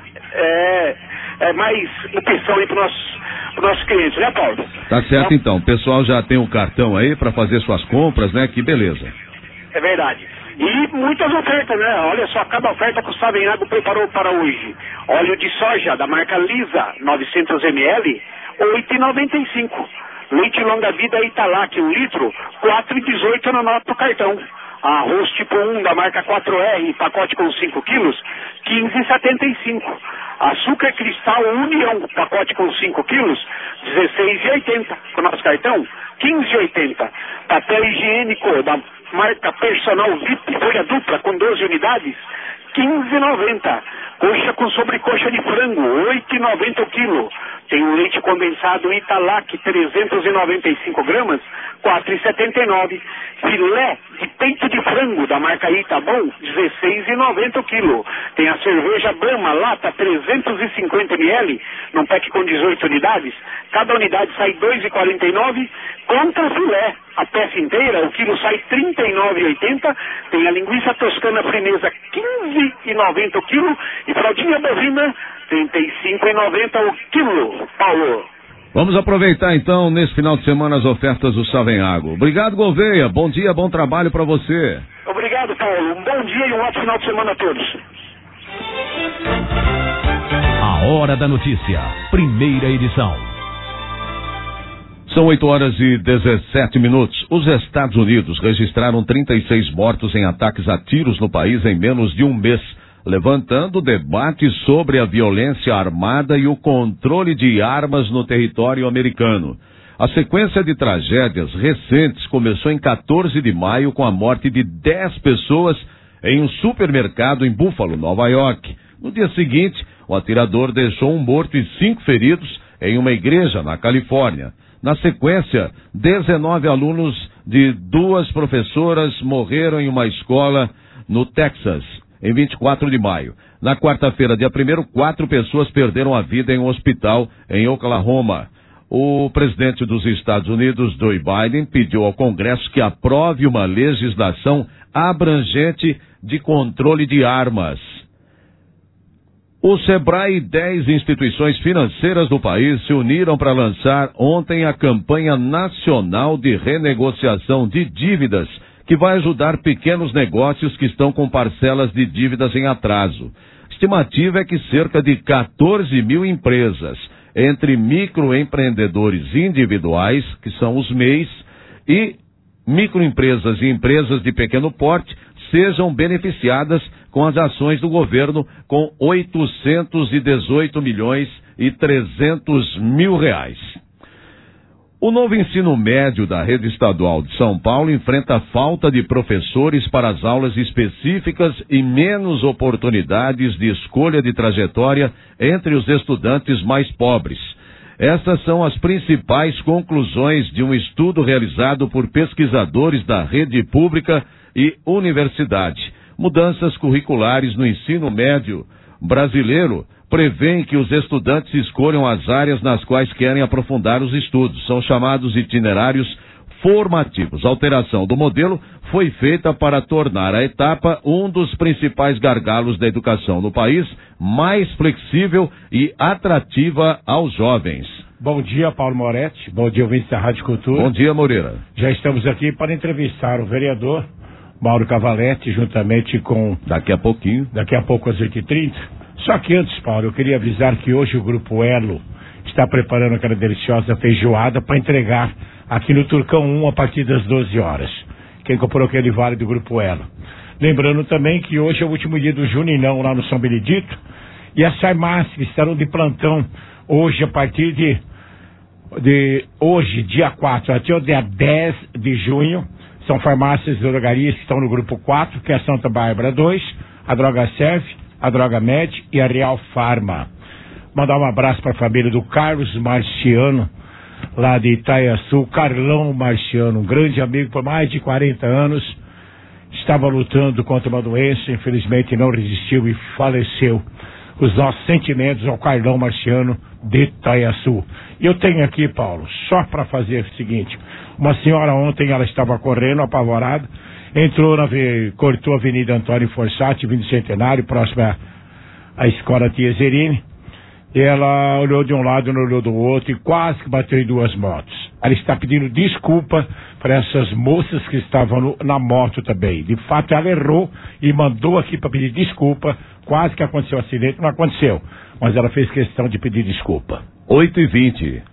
é, é mais opção aí para os nossos nossos clientes, né, Paulo? Tá certo, então. O pessoal já tem um cartão aí para fazer suas compras, né? Que beleza. É verdade. E muitas ofertas, né? Olha só, cada oferta que o Savenhago preparou para hoje. Óleo de soja da marca Lisa, novecentos mililitros, oito reais e noventa e cinco centavos. Leite longa vida Italac, um litro, quatro reais e dezoito centavos na nota do cartão. Arroz tipo um da marca quatro R, pacote com cinco quilos, quinze reais e setenta e cinco centavos. Açúcar cristal União, pacote com cinco quilos, dezesseis reais e oitenta centavos. Com o nosso cartão, quinze reais e oitenta centavos. Papel higiênico da marca Personal V I P, folha dupla com doze unidades, quinze reais e noventa centavos. Coxa com sobrecoxa de frango, oito reais e noventa centavos o quilo. Tem o leite condensado Italac, trezentos e noventa e cinco gramas, quatro reais e setenta e nove centavos. Filé de peito de frango da marca Itabom, dezesseis reais e noventa centavos o quilo. Tem a cerveja Brahma, lata, trezentos e cinquenta mililitros, num pack com dezoito unidades. Cada unidade sai dois reais e quarenta e nove centavos. Contra filé, a peça inteira, o quilo sai trinta e nove reais e oitenta centavos. Tem a linguiça toscana frimeza, quinze reais e noventa centavos o quilo. E fraldinha bovina, trinta e cinco reais e noventa centavos o quilo. Paulo. Vamos aproveitar então nesse final de semana as ofertas do Savenhago. Obrigado, Gouveia. Bom dia, bom trabalho para você. Obrigado, Paulo. Um bom dia e um ótimo final de semana a todos. A Hora da Notícia, primeira edição. São oito horas e dezessete minutos. Os Estados Unidos registraram trinta e seis mortos em ataques a tiros no país em menos de um mês, levantando debate sobre a violência armada e o controle de armas no território americano. A sequência de tragédias recentes começou em quatorze de maio com a morte de dez pessoas em um supermercado em Buffalo, Nova York. No dia seguinte, o atirador deixou um morto e cinco feridos em uma igreja na Califórnia. Na sequência, dezenove alunos de duas professoras morreram em uma escola no Texas. em vinte e quatro de maio. Na quarta-feira, dia primeiro, quatro pessoas perderam a vida em um hospital em Oklahoma. O presidente dos Estados Unidos, Joe Biden, pediu ao Congresso que aprove uma legislação abrangente de controle de armas. O Sebrae e dez instituições financeiras do país se uniram para lançar ontem a campanha nacional de renegociação de dívidas, que vai ajudar pequenos negócios que estão com parcelas de dívidas em atraso. Estimativa é que cerca de quatorze mil empresas, entre microempreendedores individuais, que são os M E Is, e microempresas e empresas de pequeno porte, sejam beneficiadas com as ações do governo com oitocentos e dezoito milhões e trezentos mil reais. O novo ensino médio da rede estadual de São Paulo enfrenta falta de professores para as aulas específicas e menos oportunidades de escolha de trajetória entre os estudantes mais pobres. Essas são as principais conclusões de um estudo realizado por pesquisadores da rede pública e universidade. Mudanças curriculares no ensino médio brasileiro prevêem que os estudantes escolham as áreas nas quais querem aprofundar os estudos. São chamados itinerários formativos. A alteração do modelo foi feita para tornar a etapa um dos principais gargalos da educação no país, mais flexível e atrativa aos jovens. Bom dia, Paulo Moretti. Bom dia, ouvintes da Rádio Cultura. Bom dia, Moreira. Já estamos aqui para entrevistar o vereador Mauro Cavalletti, juntamente com... Daqui a pouquinho. Daqui a pouco, às oito e trinta. Só que antes, Paulo, eu queria avisar que hoje o Grupo Elo está preparando aquela deliciosa feijoada para entregar aqui no Turcão um a partir das doze horas. Quem comprou aquele vale do Grupo Elo. Lembrando também que hoje é o último dia do Juninão lá no São Benedito e as farmácias estarão de plantão hoje a partir de, de hoje, dia quatro, até o dia dez de junho. São farmácias e drogarias que estão no grupo quatro, que é a Santa Bárbara dois, a Droga Serve, a Droga Med e a Real Farma. Mandar um abraço para a família do Carlos Marciano, lá de Itaiaçu. Carlão Marciano, um grande amigo por mais de quarenta anos, estava lutando contra uma doença, infelizmente não resistiu e faleceu. Os nossos sentimentos ao Carlão Marciano de Itaiaçu. E eu tenho aqui, Paulo, só para fazer o seguinte: uma senhora ontem, ela estava correndo, apavorada, entrou na, cortou a Avenida Antônio Fossati, vindo Centenário, próxima à Escola Tia Zerini. E ela olhou de um lado, não olhou do outro e quase que bateu em duas motos. Ela está pedindo desculpa para essas moças que estavam no, na moto também. De fato, ela errou e mandou aqui para pedir desculpa. Quase que aconteceu um acidente, não aconteceu. Mas ela fez questão de pedir desculpa. oito e vinte.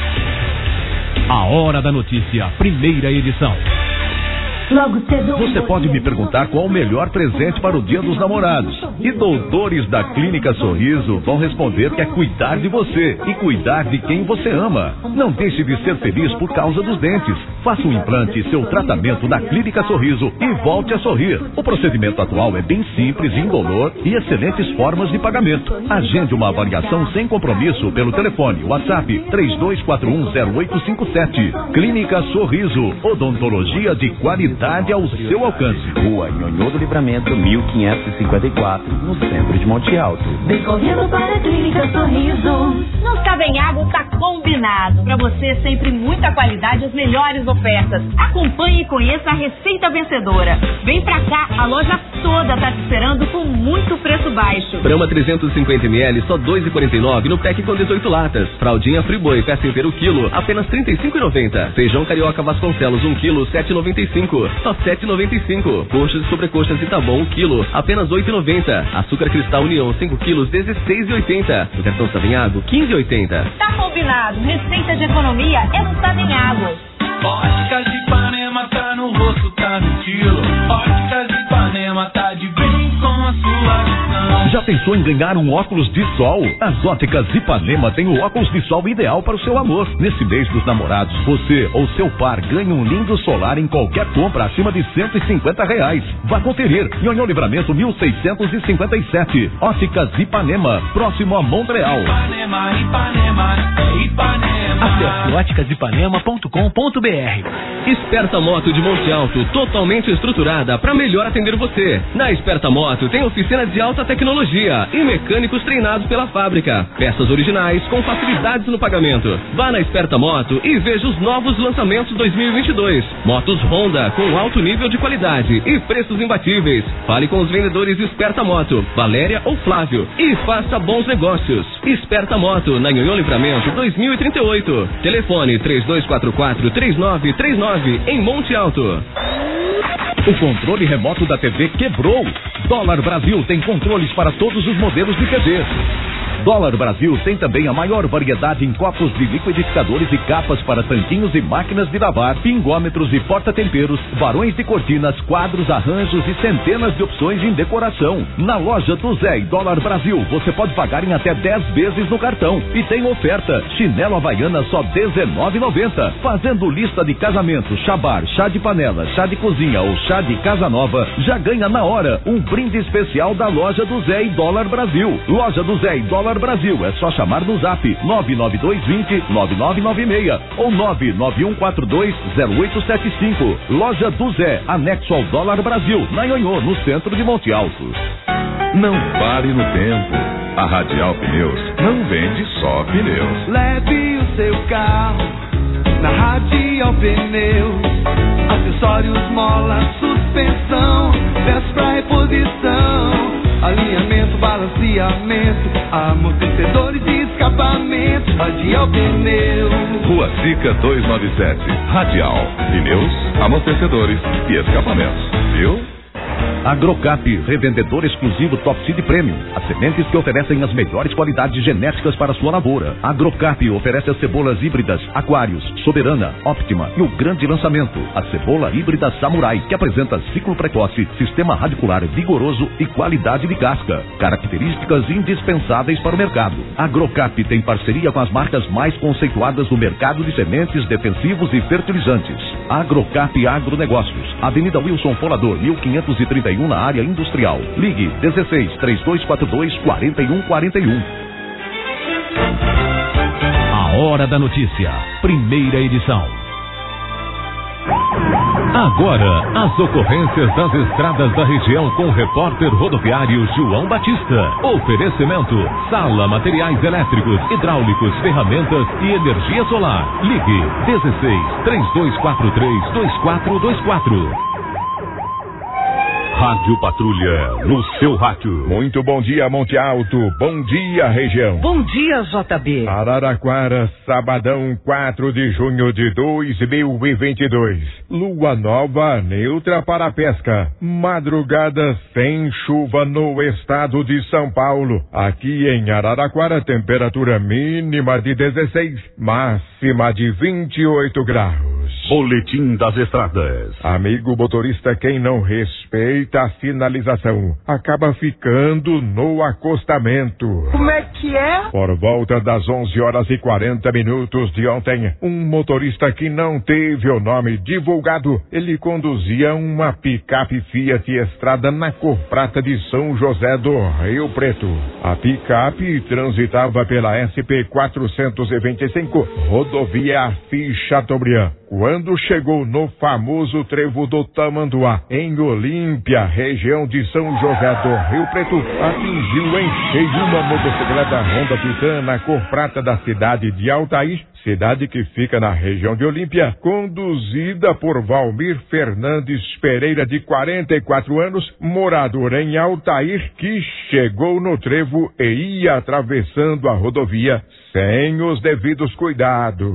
A Hora da Notícia, primeira edição. Você pode me perguntar qual o melhor presente para o Dia dos Namorados. E doutores da Clínica Sorriso vão responder que é cuidar de você e cuidar de quem você ama. Não deixe de ser feliz por causa dos dentes. Faça um implante e seu tratamento na Clínica Sorriso e volte a sorrir. O procedimento atual é bem simples, indolor e excelentes formas de pagamento. Agende uma avaliação sem compromisso pelo telefone WhatsApp três dois quatro um zero oito cinco sete. Clínica Sorriso, odontologia de qualidade ao seu alcance. Rua Nhonhô do Livramento, mil quinhentos e cinquenta e quatro, no centro de Monte Alto. Vem correndo para a Clínica Sorriso. Não está bem água, tá combinado. Para você sempre muita qualidade, as melhores ofertas. Acompanhe e conheça a receita vencedora. Vem pra cá, a loja toda tá te esperando com muito preço baixo. Brahma trezentos e cinquenta mililitros, só dois reais e quarenta e nove centavos no pack com dezoito latas. Fraldinha Friboi, peça inteira o quilo, apenas trinta e cinco reais e noventa centavos. Feijão Carioca Vasconcelos, um quilo, sete reais e noventa e cinco centavos. Só sete reais e noventa e cinco centavos. Coxas e sobrecoxas e Itabom, um quilo, apenas oito reais e noventa centavos. Açúcar Cristal União, cinco quilos, dezesseis reais e oitenta centavos. No cartão Savinhago, quinze reais e oitenta centavos. Tá combinado, receita de economia é no Savinhago. Óticas de Ipanema tá no rosto, tá no estilo. Óticas de Ipanema tá de bem com a sua visão. Já pensou em ganhar um óculos de sol? As Óticas Ipanema tem o óculos de sol ideal para o seu amor. Nesse mês dos namorados, você ou seu par ganha um lindo solar em qualquer compra acima de cento e cinquenta reais. Vá conferir. Nhonhô Livramento mil seiscentos e cinquenta e sete. Óticas Ipanema, próximo a Montreal. Ipanema, Ipanema, é Ipanema. Acesse óticas ipanema ponto com ponto br. Esperta Moto de Monte Alto, totalmente estruturada para melhor atender você. Na Esperta Moto tem oficina de alta tecnologia e mecânicos treinados pela fábrica. Peças originais com facilidades no pagamento. Vá na Esperta Moto e veja os novos lançamentos dois mil e vinte e dois. Motos Honda com alto nível de qualidade e preços imbatíveis. Fale com os vendedores Esperta Moto, Valéria ou Flávio, e faça bons negócios. Esperta Moto, na Nhonhô Livramento dois mil e trinta e oito. Telefone três dois quatro quatro, três nove três nove, em Monte Alto. O controle remoto da T V quebrou. Dólar Brasil tem controles para todos os modelos de T V. Dólar Brasil tem também a maior variedade em copos de liquidificadores e capas para tanquinhos e máquinas de lavar, pingômetros e porta-temperos, varões de cortinas, quadros, arranjos e centenas de opções em decoração. Na loja do Zé e Dólar Brasil, você pode pagar em até dez vezes no cartão. E tem oferta, chinelo Havaiana só dezenove reais e noventa centavos. Fazendo lista de casamento, chá bar, chá de panela, chá de cozinha ou chá de casa nova, já ganha na hora um brinde especial da loja do Zé e Dólar Brasil. Loja do Zé e Dólar Brasil, é só chamar no zap nove nove dois dois zero, nove nove nove seis ou nove nove um quatro dois, zero oito sete cinco. Loja do Zé, anexo ao Dólar Brasil, na Nhonhô, no centro de Monte Alto. Não pare no tempo. A Radial Pneus não vende só pneus. Leve o seu carro na Radial Pneus. Acessórios, mola, suspensão, peças pra reposição, alinhamento, balanceamento, amortecedores e escapamentos. Radial Pneus. Rua Sica duzentos e noventa e sete. Radial. Pneus, amortecedores e escapamentos. Viu? Agrocap, revendedor exclusivo Top Seed Premium. As sementes que oferecem as melhores qualidades genéticas para sua lavoura. Agrocap oferece as cebolas híbridas Aquários, Soberana, Optima e o grande lançamento, a cebola híbrida Samurai, que apresenta ciclo precoce, sistema radicular vigoroso e qualidade de casca. Características indispensáveis para o mercado. Agrocap tem parceria com as marcas mais conceituadas do mercado de sementes, defensivos e fertilizantes. Agrocap Agronegócios, Avenida Wilson Folador, mil quinhentos e trinta e um, na área industrial. Ligue dezesseis, três dois quatro dois, quatro um quatro um. A Hora da Notícia, primeira edição. Agora, as ocorrências das estradas da região com o repórter rodoviário João Batista. Oferecimento: Sala Materiais Elétricos, Hidráulicos, Ferramentas e Energia Solar. Ligue dezesseis, três dois quatro três, dois quatro dois quatro. Rádio Patrulha, no seu rádio. Muito bom dia, Monte Alto. Bom dia, região. Bom dia, J B. Araraquara, sabadão, quatro de junho de dois mil e vinte e dois. Lua nova, neutra para a pesca. Madrugada sem chuva no estado de São Paulo. Aqui em Araraquara, temperatura mínima de dezesseis, máxima de vinte e oito graus. Boletim das estradas. Amigo motorista, quem não respeita a sinalização acaba ficando no acostamento. Como é que é? Por volta das onze horas e quarenta minutos de ontem, um motorista que não teve o nome divulgado, ele conduzia uma picape Fiat Estrada na cor prata de São José do Rio Preto. A picape transitava pela S P quatrocentos e vinte e cinco, rodovia Assis Chateaubriand, quando chegou no famoso trevo do Tamanduá, em Olímpia, região de São José do Rio Preto, atingiu em cheio uma motocicleta Honda Titan na cor prata da cidade de Altair, cidade que fica na região de Olímpia, conduzida por Valmir Fernandes Pereira, de quarenta e quatro anos, morador em Altair, que chegou no trevo e ia atravessando a rodovia sem os devidos cuidados.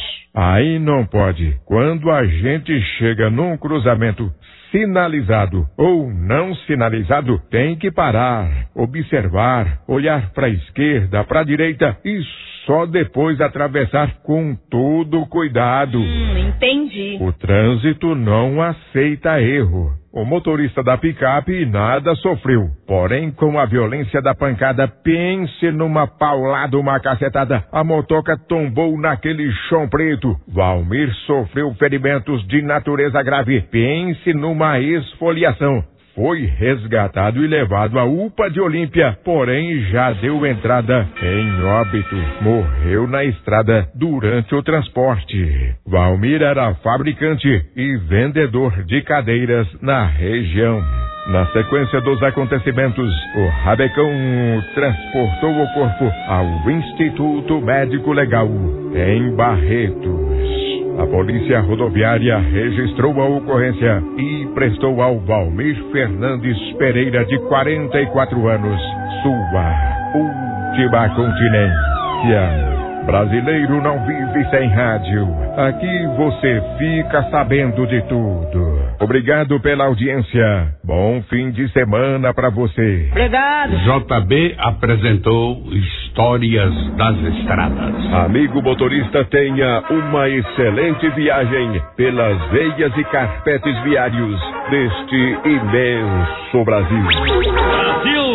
Aí não pode. Quando a gente chega num cruzamento sinalizado ou não sinalizado, tem que parar, observar, olhar para a esquerda, para a direita e só depois atravessar com todo cuidado. Hum, entendi. O trânsito não aceita erro. O motorista da picape nada sofreu. Porém, com a violência da pancada, pense numa paulada, uma cacetada. A motoca tombou naquele chão preto. Valmir sofreu ferimentos de natureza grave. Pense numa esfoliação. foi resgatado e levado à U P A de Olímpia, porém já deu entrada em óbito. Morreu na estrada durante o transporte. Valmir era fabricante e vendedor de cadeiras na região. Na sequência dos acontecimentos, o Rabecão transportou o corpo ao Instituto Médico Legal, em Barretos. A Polícia Rodoviária registrou a ocorrência e prestou ao Valmir Fernandes Pereira, de quarenta e quatro anos, sua última continência. Brasileiro não vive sem rádio. Aqui você fica sabendo de tudo. Obrigado pela audiência. Bom fim de semana para você. Obrigado. J B apresentou Histórias das Estradas. Amigo motorista, tenha uma excelente viagem pelas veias e carpetes viários deste imenso Brasil. Brasil!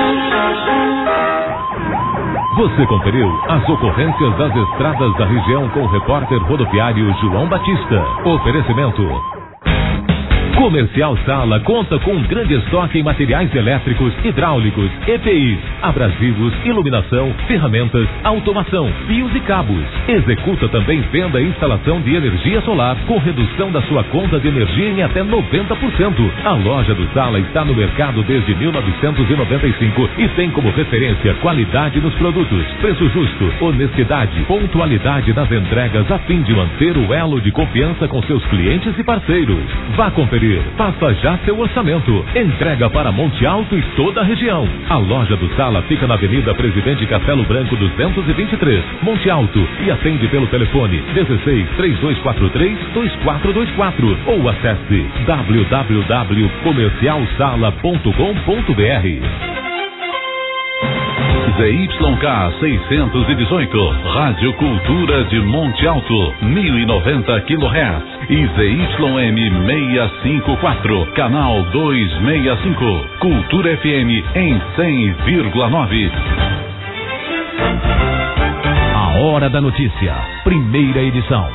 Você conferiu as ocorrências das estradas da região com o repórter rodoviário João Batista. Oferecimento. Comercial Sala conta com um grande estoque em materiais elétricos, hidráulicos, E P Is, abrasivos, iluminação, ferramentas, automação, fios e cabos. Executa também venda e instalação de energia solar com redução da sua conta de energia em até noventa por cento. A loja do Sala está no mercado desde mil novecentos e noventa e cinco e tem como referência qualidade nos produtos, preço justo, honestidade, pontualidade nas entregas a fim de manter o elo de confiança com seus clientes e parceiros. Vá conferir. Faça já seu orçamento. Entrega para Monte Alto e toda a região. A loja do Sala fica na Avenida Presidente Castelo Branco duzentos e vinte e três, Monte Alto, e atende pelo telefone dezesseis, três dois quatro três, dois quatro dois quatro ou acesse w w w ponto comercial sala ponto com ponto b r. Z Y K seiscentos e dezoito, Rádio Cultura de Monte Alto, mil e noventa quilohertz, e Z Y M seiscentos e cinquenta e quatro, canal duzentos e sessenta e cinco, Cultura F M em cem vírgula nove. A Hora da Notícia, primeira edição.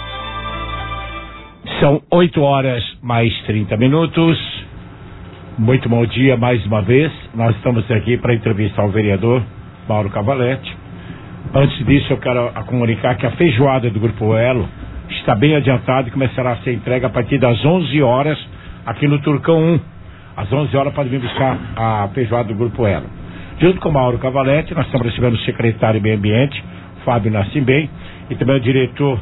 São oito horas mais trinta minutos. Muito bom dia mais uma vez. Nós estamos aqui para entrevistar o vereador Mauro Cavalete. Antes disso, eu quero comunicar que a feijoada do Grupo Elo está bem adiantada e começará a ser entregue a partir das onze horas aqui no Turcão um. Às onze horas pode vir buscar a feijoada do Grupo Elo. Junto com o Mauro Cavalete, nós estamos recebendo o secretário de Meio Ambiente, Fábio Nascimbem, e também o diretor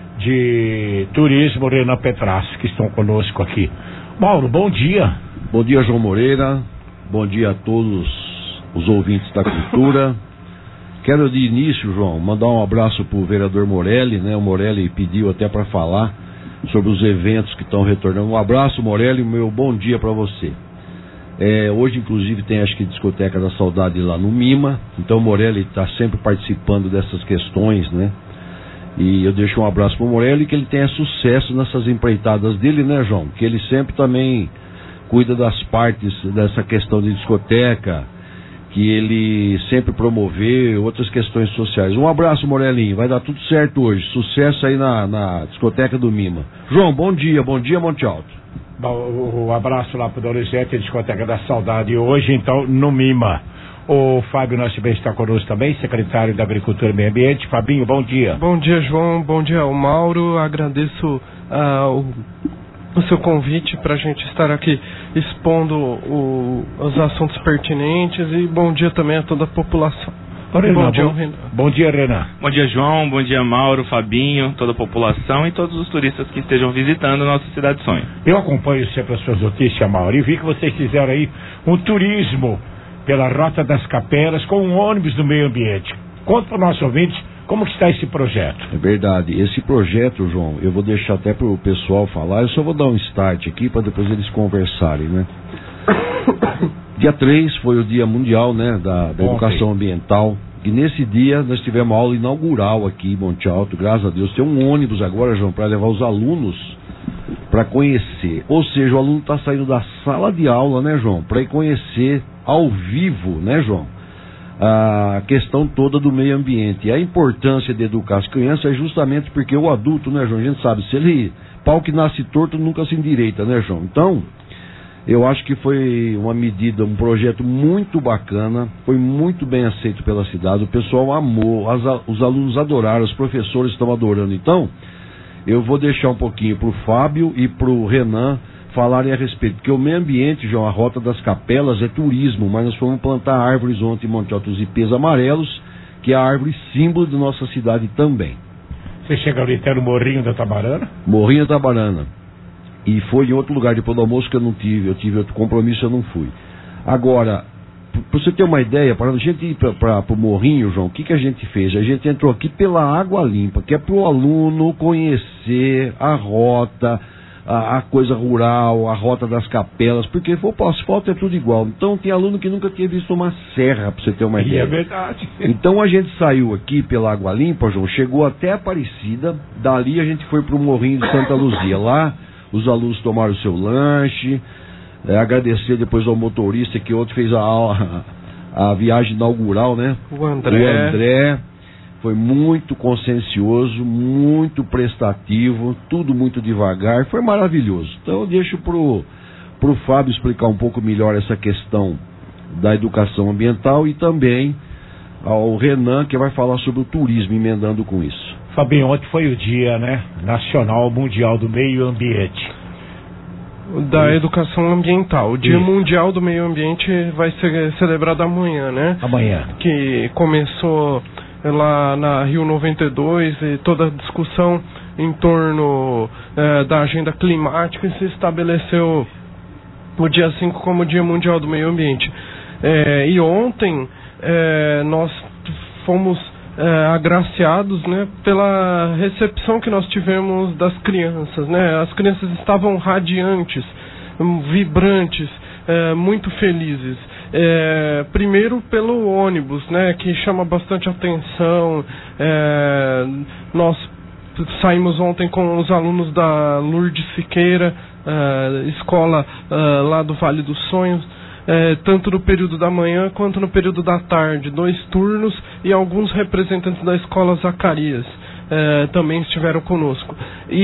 de Turismo, Renan Petrasso, que estão conosco aqui. Mauro, bom dia. Bom dia, João Moreira. Bom dia a todos os ouvintes da cultura. Quero de início, João, mandar um abraço para o vereador Morelli, né? O Morelli pediu até para falar sobre os eventos que estão retornando. Um abraço, Morelli, meu bom dia para você. É, hoje, inclusive, tem acho que Discoteca da Saudade lá no Mima. Então o Morelli está sempre participando dessas questões, né? E eu deixo um abraço para o Morelli, que ele tenha sucesso nessas empreitadas dele, né, João? Que ele sempre também cuida das partes dessa questão de discoteca, que ele sempre promoveu, outras questões sociais. Um abraço, Morelinho, vai dar tudo certo hoje. Sucesso aí na, na discoteca do Mima. João, bom dia, bom dia, Monte Alto. Bom, o, o abraço lá para o Donizete, a discoteca da Saudade, hoje então no Mima. O Fábio Nascimento está conosco também, secretário da Agricultura e Meio Ambiente. Fabinho, bom dia. Bom dia, João, bom dia ao Mauro, agradeço uh, o o seu convite para a gente estar aqui expondo o, os assuntos pertinentes, e bom dia também a toda a população. Renan, bom dia, bom, Renan. Bom dia, Renan. Bom dia, João, bom dia, Mauro, Fabinho, toda a população e todos os turistas que estejam visitando a nossa cidade de sonho. Eu acompanho sempre as suas notícias, Mauro, e vi que vocês fizeram aí um turismo pela Rota das Capelas com um ônibus do meio ambiente. Conta para os nossos ouvintes como que está esse projeto. É verdade, esse projeto, João, eu vou deixar até para o pessoal falar, eu só vou dar um start aqui para depois eles conversarem, né? Dia três foi o Dia Mundial, né, da, da Educação Ambiental, e nesse dia nós tivemos uma aula inaugural aqui em Monte Alto, graças a Deus. Tem um ônibus agora, João, para levar os alunos para conhecer, ou seja, o aluno está saindo da sala de aula, né, João, para ir conhecer ao vivo, né, João, a questão toda do meio ambiente. E a importância de educar as crianças é justamente porque o adulto, né, João, a gente sabe, se ele, pau que nasce torto nunca se endireita, né, João? Então, Eu acho que foi uma medida, um projeto muito bacana, foi muito bem aceito pela cidade, o pessoal amou, as, os alunos adoraram, os professores estão adorando. Então, eu vou deixar um pouquinho para o Fábio e para o Renan falarem a respeito, porque o meio ambiente, João, a Rota das Capelas é turismo, mas nós fomos plantar árvores ontem em Monte Alto, os ipês amarelos, que é a árvore símbolo de nossa cidade também. Você chega ali até no Morrinho da Tabarana? Morrinho da Tabarana. E foi em outro lugar, depois do almoço que eu não tive, eu tive outro compromisso, eu não fui. Agora, para você ter uma ideia, para a gente ir para o Morrinho, João, o que, que a gente fez? A gente entrou aqui pela Água Limpa, que é para o aluno conhecer a rota, a, a coisa rural, a Rota das Capelas, porque for para o asfalto é tudo igual. Então tem aluno que nunca tinha visto uma serra, para você ter uma E ideia. é verdade. Então a gente saiu aqui pela Água Limpa, João, chegou até Aparecida, dali a gente foi para o Morrinho de Santa Luzia. Lá os alunos tomaram o seu lanche, é, agradecer depois ao motorista que outro fez a, a, a viagem inaugural, né? O André. O André foi muito consciencioso, muito prestativo, tudo muito devagar, foi maravilhoso. Então eu deixo pro, pro Fábio explicar um pouco melhor essa questão da educação ambiental e também ao Renan, que vai falar sobre o turismo, emendando com isso. Fabinho, ontem foi o dia, né, Nacional Mundial do Meio Ambiente. Da Isso. educação ambiental. O Dia Isso. Mundial do Meio Ambiente vai ser celebrado amanhã, né? Amanhã. Que começou lá na Rio noventa e dois e toda a discussão em torno eh, da agenda climática e se estabeleceu o dia cinco como Dia Mundial do Meio Ambiente. Eh, e ontem eh, nós fomos É, agraciados, né, pela recepção que nós tivemos das crianças, né? As crianças estavam radiantes, vibrantes, é, muito felizes. É, primeiro pelo ônibus, né, que chama bastante atenção. É, nós saímos ontem com os alunos da Lourdes Siqueira, é, escola é, lá do Vale dos Sonhos. É, tanto no período da manhã quanto no período da tarde, dois turnos, e alguns representantes da escola Zacarias é, também estiveram conosco.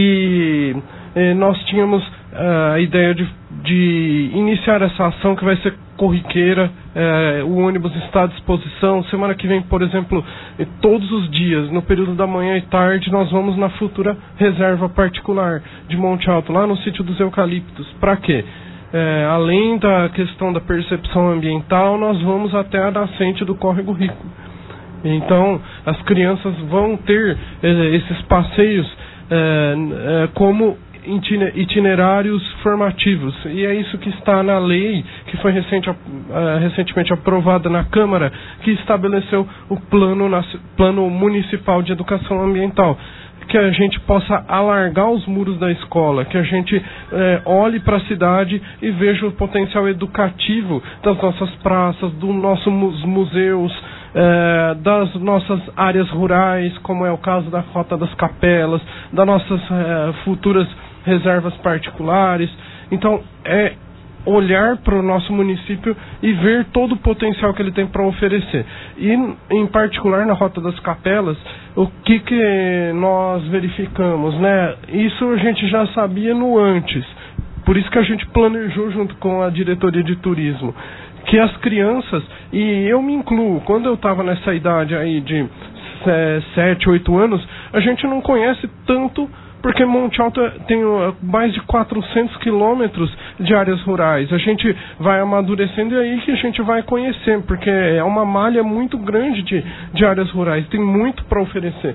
E é, nós tínhamos é, a ideia de, de iniciar essa ação que vai ser corriqueira. É, o ônibus está à disposição. Semana que vem, por exemplo, todos os dias, no período da manhã e tarde, nós vamos na futura reserva particular de Monte Alto, lá no sítio dos Eucaliptos. Para quê? É, além da questão da percepção ambiental, nós vamos até a nascente do Córrego Rico. Então, as crianças vão ter é, esses passeios é, é, como itinerários formativos. E é isso que está na lei, que foi recente, é, recentemente aprovada na Câmara, que estabeleceu o plano, plano Municipal de Educação Ambiental. Que a gente possa alargar os muros da escola, que a gente é, olhe para a cidade e veja o potencial educativo das nossas praças, dos nossos museus, é, das nossas áreas rurais, como é o caso da Rota das Capelas, das nossas é, futuras reservas particulares. Então, é olhar para o nosso município e ver todo o potencial que ele tem para oferecer. E, em particular, na Rota das Capelas, o que, que nós verificamos, né? Isso a gente já sabia no antes. Por isso que a gente planejou junto com a diretoria de turismo. Que as crianças, e eu me incluo, quando eu estava nessa idade aí de sete, oito anos, a gente não conhece tanto. Porque Monte Alto tem mais de quatrocentos quilômetros de áreas rurais. A gente vai amadurecendo e é aí que a gente vai conhecer, porque é uma malha muito grande de, de áreas rurais, tem muito para oferecer.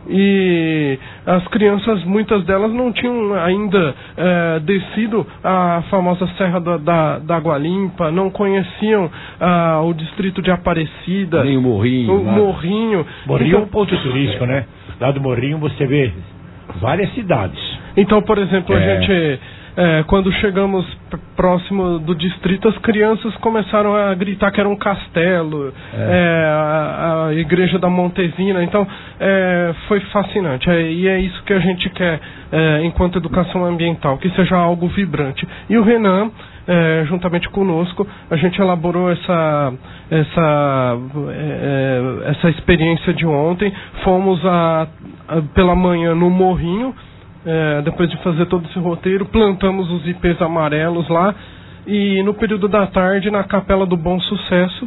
E as crianças, muitas delas não tinham ainda é, descido a famosa Serra da, da, da Água Limpa, não conheciam ah, o distrito de Aparecida. Nem o Morrinho. Morrinho. O Morrinho então, é um ponto turístico, né? Lá do Morrinho você vê várias cidades. Então, por exemplo, é. a gente, é, quando chegamos próximo do distrito, as crianças começaram a gritar que era um castelo, é. É, a, a igreja da Montesina. Então, é, foi fascinante. É, e é isso que a gente quer é, enquanto educação ambiental, que seja algo vibrante. E o Renan, É, juntamente conosco, a gente elaborou essa, essa, é, essa experiência de ontem. Fomos a, a, pela manhã no Morrinho, é, depois de fazer todo esse roteiro, plantamos os ipês amarelos lá e no período da tarde na Capela do Bom Sucesso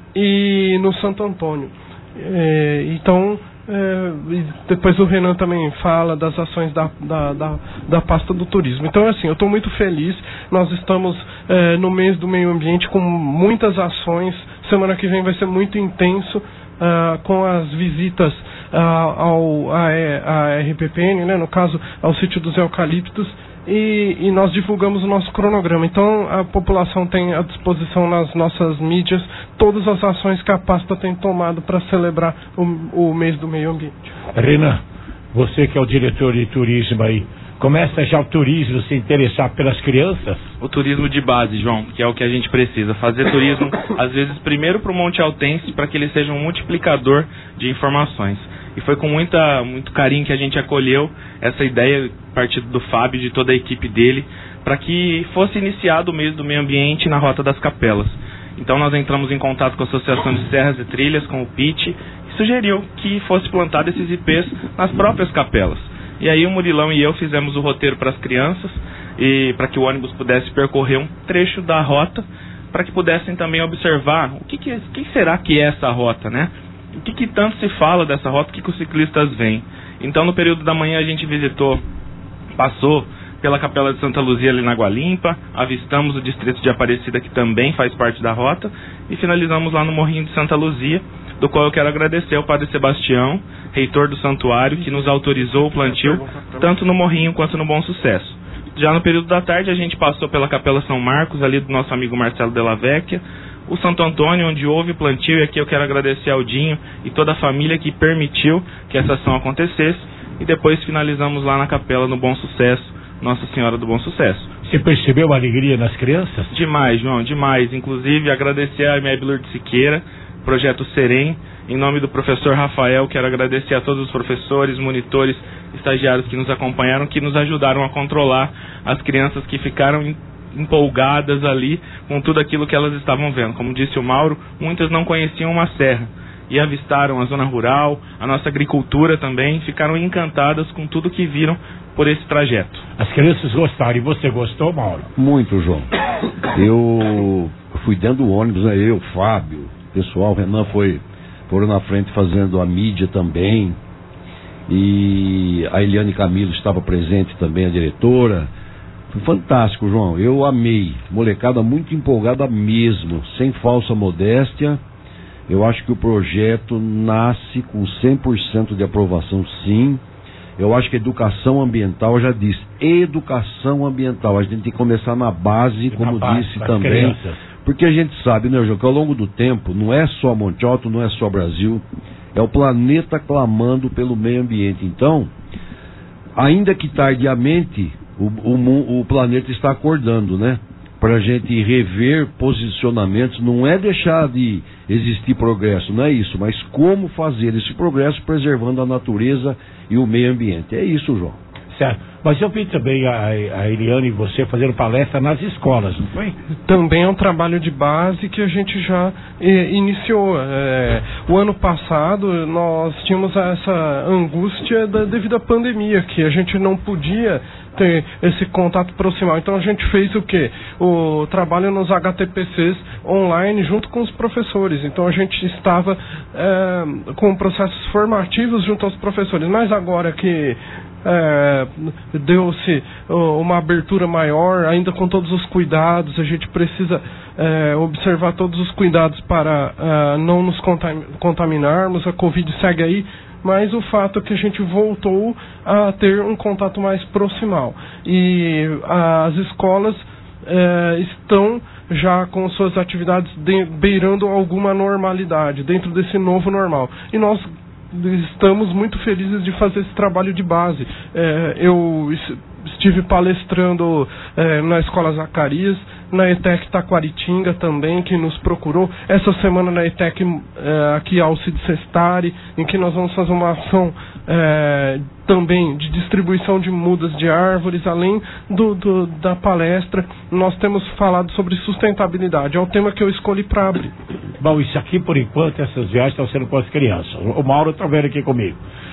e no Santo Antônio. É, então, é, depois o Renan também fala das ações da, da, da, da pasta do turismo. Então, assim, eu estou muito feliz. Nós estamos é, no mês do meio ambiente com muitas ações. Semana que vem vai ser muito intenso uh, com as visitas uh, ao a, a R P P N, né, no caso ao sítio dos eucaliptos. E, e nós divulgamos o nosso cronograma. Então a população tem à disposição nas nossas mídias todas as ações que a pasta tem tomado para celebrar o, o mês do meio ambiente. Renan, você que é o diretor de turismo aí, começa já o turismo se interessar pelas crianças? O turismo de base, João, que é o que a gente precisa. Fazer turismo, às vezes, primeiro para o Monte Altense, para que ele seja um multiplicador de informações. E foi com muita, muito carinho que a gente acolheu essa ideia, partido do Fábio e de toda a equipe dele, para que fosse iniciado o mês do meio ambiente na Rota das Capelas. Então nós entramos em contato com a Associação de Serras e Trilhas, com o P I T, e sugeriu que fosse plantado esses I Pês nas próprias capelas. E aí o Murilão e eu fizemos o roteiro para as crianças, e para que o ônibus pudesse percorrer um trecho da rota, para que pudessem também observar o que, que, o que será que é essa rota, né? O que, que tanto se fala dessa rota, o que, que os ciclistas veem. Então no período da manhã a gente visitou, passou pela Capela de Santa Luzia ali na Água Limpa, avistamos o distrito de Aparecida, que também faz parte da rota, e finalizamos lá no Morrinho de Santa Luzia, do qual eu quero agradecer ao Padre Sebastião, reitor do santuário, que nos autorizou o plantio, tanto no Morrinho quanto no Bom Sucesso. Já no período da tarde a gente passou pela Capela São Marcos, ali do nosso amigo Marcelo Della Vecchia, o Santo Antônio, onde houve plantio, e aqui eu quero agradecer ao Dinho e toda a família que permitiu que essa ação acontecesse, e depois finalizamos lá na capela no Bom Sucesso, Nossa Senhora do Bom Sucesso. Você percebeu a alegria nas crianças? Demais, João, demais. Inclusive agradecer a M E B Lourdes Siqueira, Projeto Serem, em nome do professor Rafael, quero agradecer a todos os professores, monitores, estagiários que nos acompanharam, que nos ajudaram a controlar as crianças que ficaram empolgadas ali com tudo aquilo que elas estavam vendo. Como disse o Mauro, muitas não conheciam uma serra e avistaram a zona rural, a nossa agricultura também, ficaram encantadas com tudo que viram por esse trajeto. As crianças gostaram. E você gostou, Mauro? Muito, João. Eu fui dentro do ônibus, né? Eu, Fábio, o pessoal, o Renan foi, foram na frente fazendo a mídia também, e a Eliane Camilo estava presente também, a diretora. Foi fantástico, João. Eu amei. Molecada muito empolgada mesmo, sem falsa modéstia. Eu acho que o projeto nasce com cem por cento de aprovação, sim. Eu acho que educação ambiental, eu já disse, educação ambiental. A gente tem que começar na base, como na base, disse também. Crianças. Porque a gente sabe, né, João, que ao longo do tempo, não é só Monte Alto, não é só Brasil, é o planeta clamando pelo meio ambiente. Então, ainda que tardiamente, O, o, o planeta está acordando, né? Para a gente rever posicionamentos, não é deixar de existir progresso, não é isso, mas como fazer esse progresso preservando a natureza e o meio ambiente. É isso, João. Certo. Mas eu vi também a, a Eliane e você fazendo palestra nas escolas, não foi? Também é um trabalho de base que a gente já eh, iniciou. É, o ano passado nós tínhamos essa angústia da, devido à pandemia, que a gente não podia ter esse contato proximal. Então a gente fez o quê? O trabalho nos H T P Cs online junto com os professores. Então a gente estava é, com processos formativos junto aos professores. Mas agora que É, deu-se uma abertura maior, ainda com todos os cuidados, a gente precisa é, observar todos os cuidados para é, não nos contaminarmos. A Covid segue aí, mas o fato é que a gente voltou a ter um contato mais proximal, e as escolas é, estão já com suas atividades de, beirando alguma normalidade dentro desse novo normal, e nós estamos muito felizes de fazer esse trabalho de base. É, eu estive palestrando é, na Escola Zacarias, na ETEC Taquaritinga também, que nos procurou. Essa semana na ETEC é, aqui Alcide Sestari, em que nós vamos fazer uma ação é, também de distribuição de mudas de árvores, além do, do, da palestra. Nós temos falado sobre sustentabilidade, é o tema que eu escolhi para abrir. Bom, isso aqui por enquanto, essas viagens estão sendo com as crianças. O Mauro está vendo aqui comigo.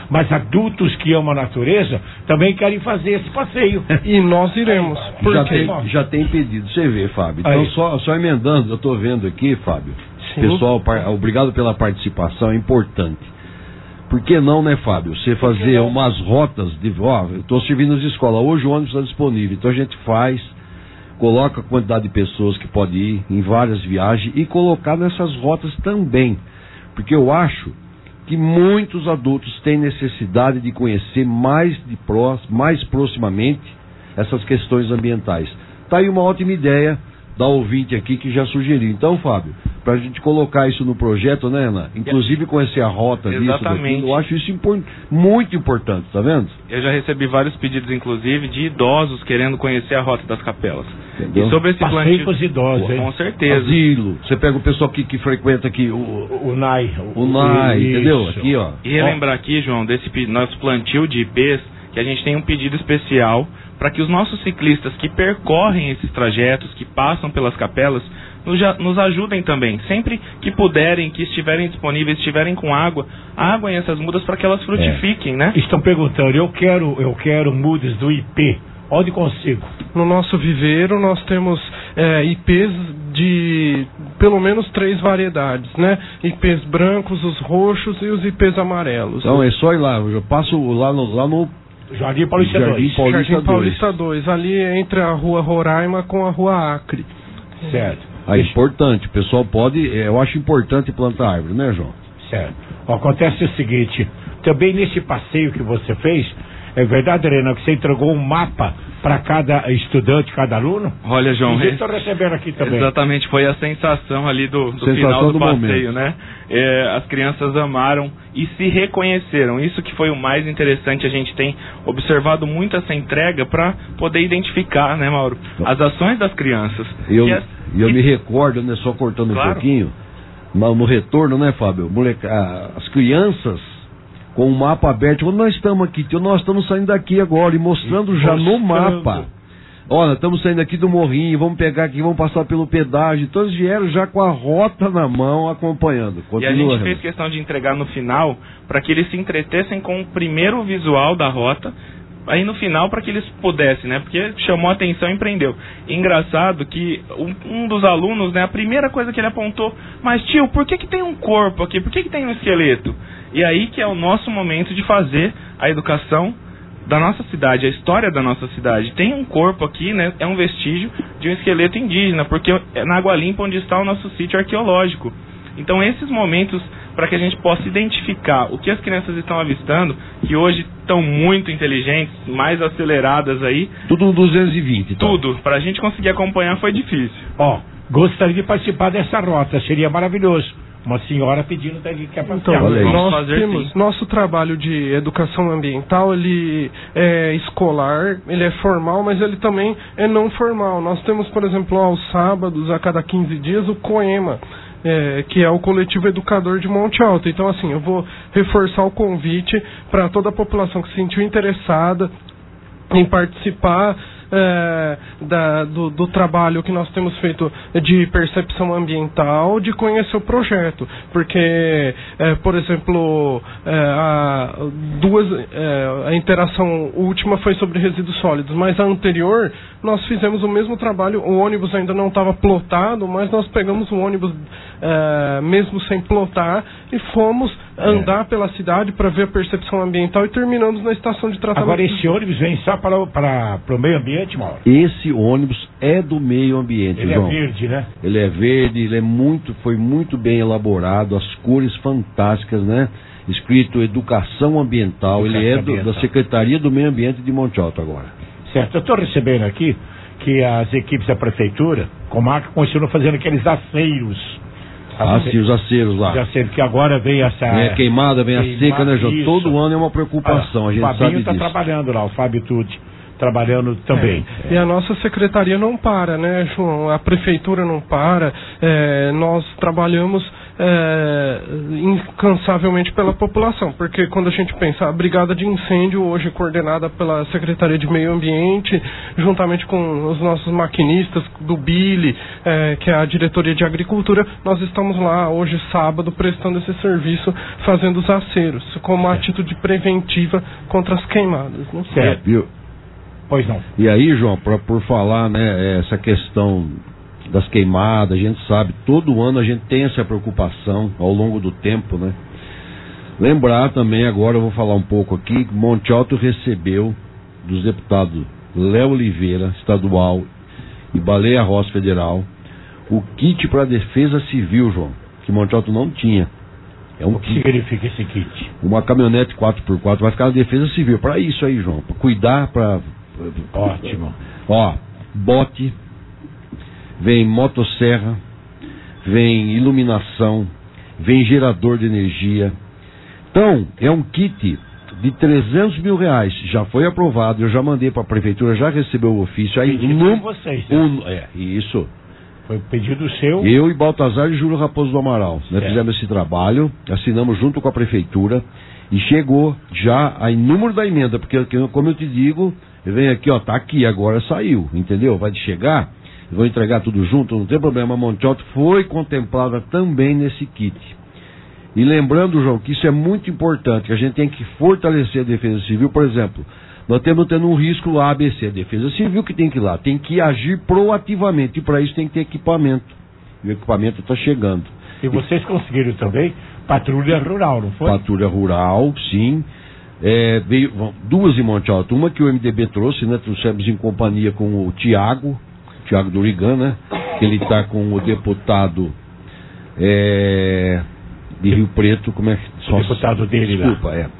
mas adultos que amam a natureza também querem fazer esse passeio. E nós iremos. Aí, já, tem, já tem pedido, você vê, Fábio. Então, só, só emendando, eu estou vendo aqui, Fábio. Sim. Pessoal, par, obrigado pela participação, é importante. Por que não, né, Fábio? Você fazer umas rotas de. Ó, eu estou servindo as escolas, hoje o ônibus está disponível, então a gente faz. Coloca a quantidade de pessoas que pode ir em várias viagens e colocar nessas rotas também. Porque eu acho que muitos adultos têm necessidade de conhecer mais, de pró, mais proximamente essas questões ambientais. Está aí uma ótima ideia da ouvinte aqui que já sugeriu. Então, Fábio, para a gente colocar isso no projeto, né, Ana? Inclusive conhecer a rota disso, Exatamente. Daqui, eu acho isso impor- muito importante, tá vendo? Eu já recebi vários pedidos, inclusive, de idosos querendo conhecer a rota das capelas. Entendeu? E sobre esse Passeio plantio... com os idosos, hein? Com certeza. Asilo. Você pega o pessoal que, que frequenta aqui, o, O, o N A I. o N A I, isso. entendeu? Aqui, ó. E relembrar aqui, João, desse pe- nosso plantio de I Pês, que a gente tem um pedido especial para que os nossos ciclistas que percorrem esses trajetos, que passam pelas capelas, nos, ja- nos ajudem também. Sempre que puderem, que estiverem disponíveis, estiverem com água, aguem essas mudas para que elas frutifiquem, É. né? Estão perguntando, eu quero, eu quero mudas do I P. Onde consigo? No nosso viveiro nós temos é, I Pês de pelo menos três variedades, né? I Pês brancos, os roxos e os I Pês amarelos. Então é só ir lá, eu passo lá no, lá no Jardim Paulista Jardim dois. Paulista Jardim Paulista dois, ali entre a rua Roraima com a rua Acre. Certo. Ah, importante, o pessoal pode, eu acho importante plantar árvore, né, João? Certo. Acontece o seguinte, também nesse passeio que você fez, é verdade, Helena, que você entregou um mapa para cada estudante, cada aluno? Olha, João, eu estou recebendo aqui também. Exatamente, foi a sensação ali do, do Sensação final do, do passeio, momento. né? É, as crianças amaram e se reconheceram. Isso que foi o mais interessante. A gente tem observado muito essa entrega para poder identificar, né, Mauro, as ações das crianças. E eu, E as- e eu e- me recordo, né, só cortando Claro. um pouquinho, no, no retorno, né, Fábio? Moleca, ah, as crianças com o mapa aberto, quando nós estamos aqui, tio, nós estamos saindo daqui agora e mostrando E já no mostrando. mapa. Olha, estamos saindo aqui do morrinho, vamos pegar aqui, vamos passar pelo pedágio. Então eles vieram já com a rota na mão, acompanhando. E a Continua, gente Renan. fez questão de entregar no final para que eles se entretessem com o primeiro visual da rota, aí no final para que eles pudessem, né? Porque chamou a atenção e prendeu. Engraçado que um, um dos alunos, né? A primeira coisa que ele apontou, mas tio, por que que tem um corpo aqui? Por que que tem um esqueleto? E aí que é o nosso momento de fazer a educação da nossa cidade, a história da nossa cidade. Tem um corpo aqui, né? É um vestígio de um esqueleto indígena, porque é na Água Limpa onde está o nosso sítio arqueológico. Então esses momentos para que a gente possa identificar o que as crianças estão avistando, que hoje estão muito inteligentes, mais aceleradas aí. Tudo no duzentos e vinte. Então. Tudo. Para a gente conseguir acompanhar foi difícil. Ó, gostaria de participar dessa rota, seria maravilhoso. Uma senhora pedindo que quer participar. Então, nós temos nosso trabalho de educação ambiental, ele é escolar, ele é formal, mas ele também é não formal. Nós temos, por exemplo, aos sábados, a cada quinze dias, o COEMA, é, que é o Coletivo Educador de Monte Alto. Então, assim, eu vou reforçar o convite para toda a população que se sentiu interessada em participar É, da, do, do trabalho que nós temos feito de percepção ambiental, de conhecer o projeto, porque, é, por exemplo, é, a, duas, é, a interação última foi sobre resíduos sólidos, mas a anterior nós fizemos o mesmo trabalho, o ônibus ainda não estava plotado, mas nós pegamos o ônibus é, mesmo sem plotar e fomos andar pela cidade para ver a percepção ambiental e terminamos na estação de tratamento. Agora esse ônibus vem só para, para, para o meio ambiente, Mauro? Esse ônibus é do meio ambiente, Ele João. é verde, né? Ele é verde, ele é muito, foi muito bem elaborado, as cores fantásticas, né? Escrito Educação Ambiental, Educação ele é do, Ambiental. da Secretaria do Meio Ambiente de Monte Alto agora. Certo, eu estou recebendo aqui que as equipes da prefeitura, Comarca, continuam fazendo aqueles aceiros. Ah, sim, os aceros lá. Os aceros, que agora vem essa... Vem a queimada, vem a seca, né, João? isso. Todo ano é uma preocupação, a gente o Fabinho sabe está disso. trabalhando lá, o Fábio Tucci trabalhando também. É. E a nossa secretaria não para, né, João? A prefeitura não para. É, nós trabalhamos é, incansavelmente pela população, porque quando a gente pensa a brigada de incêndio hoje coordenada pela Secretaria de Meio Ambiente, juntamente com os nossos maquinistas do B I L I, é, que é a Diretoria de Agricultura, nós estamos lá hoje sábado prestando esse serviço, fazendo os aceros, como atitude preventiva contra as queimadas. Não sei. É, viu? Pois não. E aí, João, pra, por falar, né, essa questão das queimadas, a gente sabe, todo ano a gente tem essa preocupação ao longo do tempo, né? Lembrar também, agora eu vou falar um pouco aqui, que Monte Alto recebeu dos deputados Léo Oliveira, estadual, e Baleia Rossi, federal, o kit para defesa civil, João, que Monte Alto não tinha. É um o que kit, significa esse kit? Uma caminhonete quatro por quatro, vai ficar na defesa civil, para isso aí, João, para cuidar, para... Ótimo. Ó, bote, vem motosserra, vem iluminação, vem gerador de energia. Então, é um kit de trezentos mil reais. Já foi aprovado, eu já mandei para a prefeitura, já recebeu o ofício. Aí, pedido no, de vocês, né? um, é, isso. Foi pedido seu. Eu e Baltazar e Júlio Raposo do Amaral. Nós é. fizemos esse trabalho, assinamos junto com a prefeitura e chegou já a número da emenda, porque, como eu te digo, vem aqui, ó, tá aqui, agora saiu, entendeu? Vai chegar, vou entregar tudo junto, não tem problema. A Monte Alto foi contemplada também nesse kit. E lembrando, João, que isso é muito importante, que a gente tem que fortalecer a defesa civil. Por exemplo, nós temos tendo um risco lá, A B C, a defesa civil que tem que ir lá, tem que agir proativamente, e para isso tem que ter equipamento. E o equipamento está chegando. E vocês conseguiram também patrulha rural, não foi? Patrulha rural, sim. É, veio duas em Monte Alto, uma que o M D B trouxe, né? Trouxemos em companhia com o Tiago, Tiago Dorigan, né? Que ele está com o deputado é, de Rio Preto, como é que... O deputado dele lá. Desculpa, é.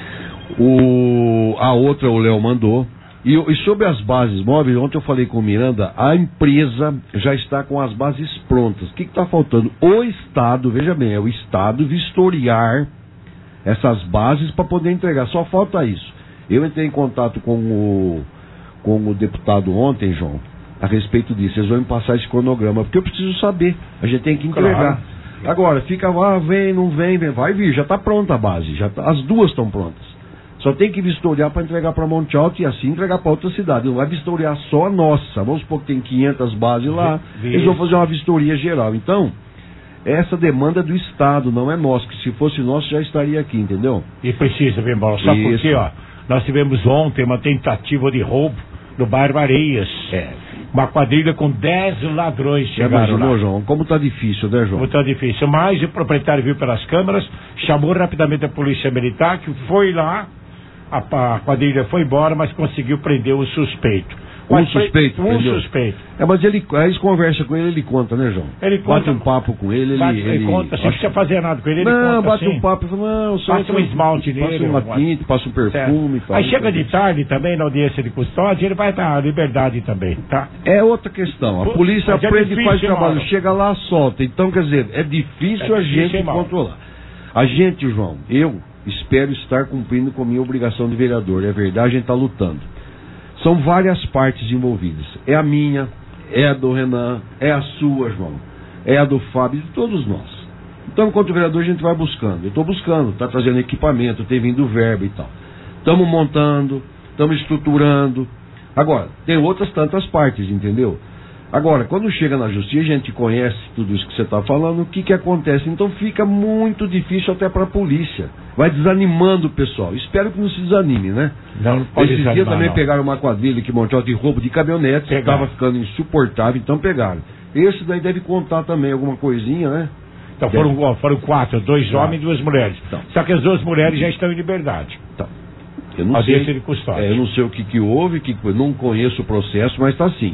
O, a outra o Léo mandou. E, e sobre as bases móveis, ontem eu falei com o Miranda, a empresa já está com as bases prontas. O que está faltando? O Estado, veja bem, é o Estado vistoriar essas bases para poder entregar. Só falta isso. Eu entrei em contato com o, com o deputado ontem, João, a respeito disso. Eles vão me passar esse cronograma, porque eu preciso saber. A gente tem que entregar. Claro. Agora, fica lá, vem, não vem, vem, vai vir, já está pronta a base. Já tá, as duas estão prontas. Só tem que vistoriar para entregar para Monte Alto e assim entregar para outra cidade. Não vai vistoriar só a nossa. Vamos supor que tem quinhentas bases lá. Isso. Eles vão fazer uma vistoria geral. Então, essa demanda é do Estado, não é nosso. Que se fosse nosso, já estaria aqui, entendeu? E precisa, bem bom. Sabe por quê, ó? Nós tivemos ontem uma tentativa de roubo no bairro Areias. É. Uma quadrilha com dez ladrões chegaram imaginou, lá. João? Como tá difícil, né, João? Como tá difícil. Mas o proprietário viu pelas câmeras, chamou rapidamente a polícia militar, que foi lá, a, a quadrilha foi embora, mas conseguiu prender o suspeito. Um mas suspeito? Um entendeu? suspeito. É, mas ele, aí eles conversam com ele, ele conta, né, João? Ele conta. Bate um papo com ele, ele... Bate, ele, ele conta, sem precisar fazer nada com ele, ele não, conta bate assim. um papo e fala, não... Só passa um esmalte nele. Passa uma tinta, passa um perfume e tal. Aí chega de tarde também, na audiência de custódia, ele vai dar liberdade também, tá? É outra questão. A polícia mas aprende e é faz trabalho, mano. chega lá, solta. Então, quer dizer, é difícil é a difícil, gente controlar. A gente, João, eu espero estar cumprindo com a minha obrigação de vereador. É verdade, a gente está lutando. São várias partes envolvidas. É a minha, é a do Renan, é a sua, João, é a do Fábio, de todos nós. Então, enquanto vereador, a gente vai buscando. Eu estou buscando, está trazendo equipamento, tem vindo verba e tal. Estamos montando, estamos estruturando. Agora, tem outras tantas partes, entendeu? Agora, quando chega na justiça, a gente conhece tudo isso que você está falando, o que que acontece? Então fica muito difícil até para a polícia. Vai desanimando o pessoal. Espero que não se desanime, né? Não, não pode Esses dias também não. pegaram uma quadrilha que Monte Alto de roubo de caminhonete, estava ficando insuportável, então pegaram. Esse daí deve contar também alguma coisinha, né? Então foram, foram quatro, dois tá. homens e duas mulheres. Então. Só que as duas mulheres já estão em liberdade. Então. Eu não sei, de custódia. É, eu não sei o que, que houve, que não conheço o processo, mas está assim.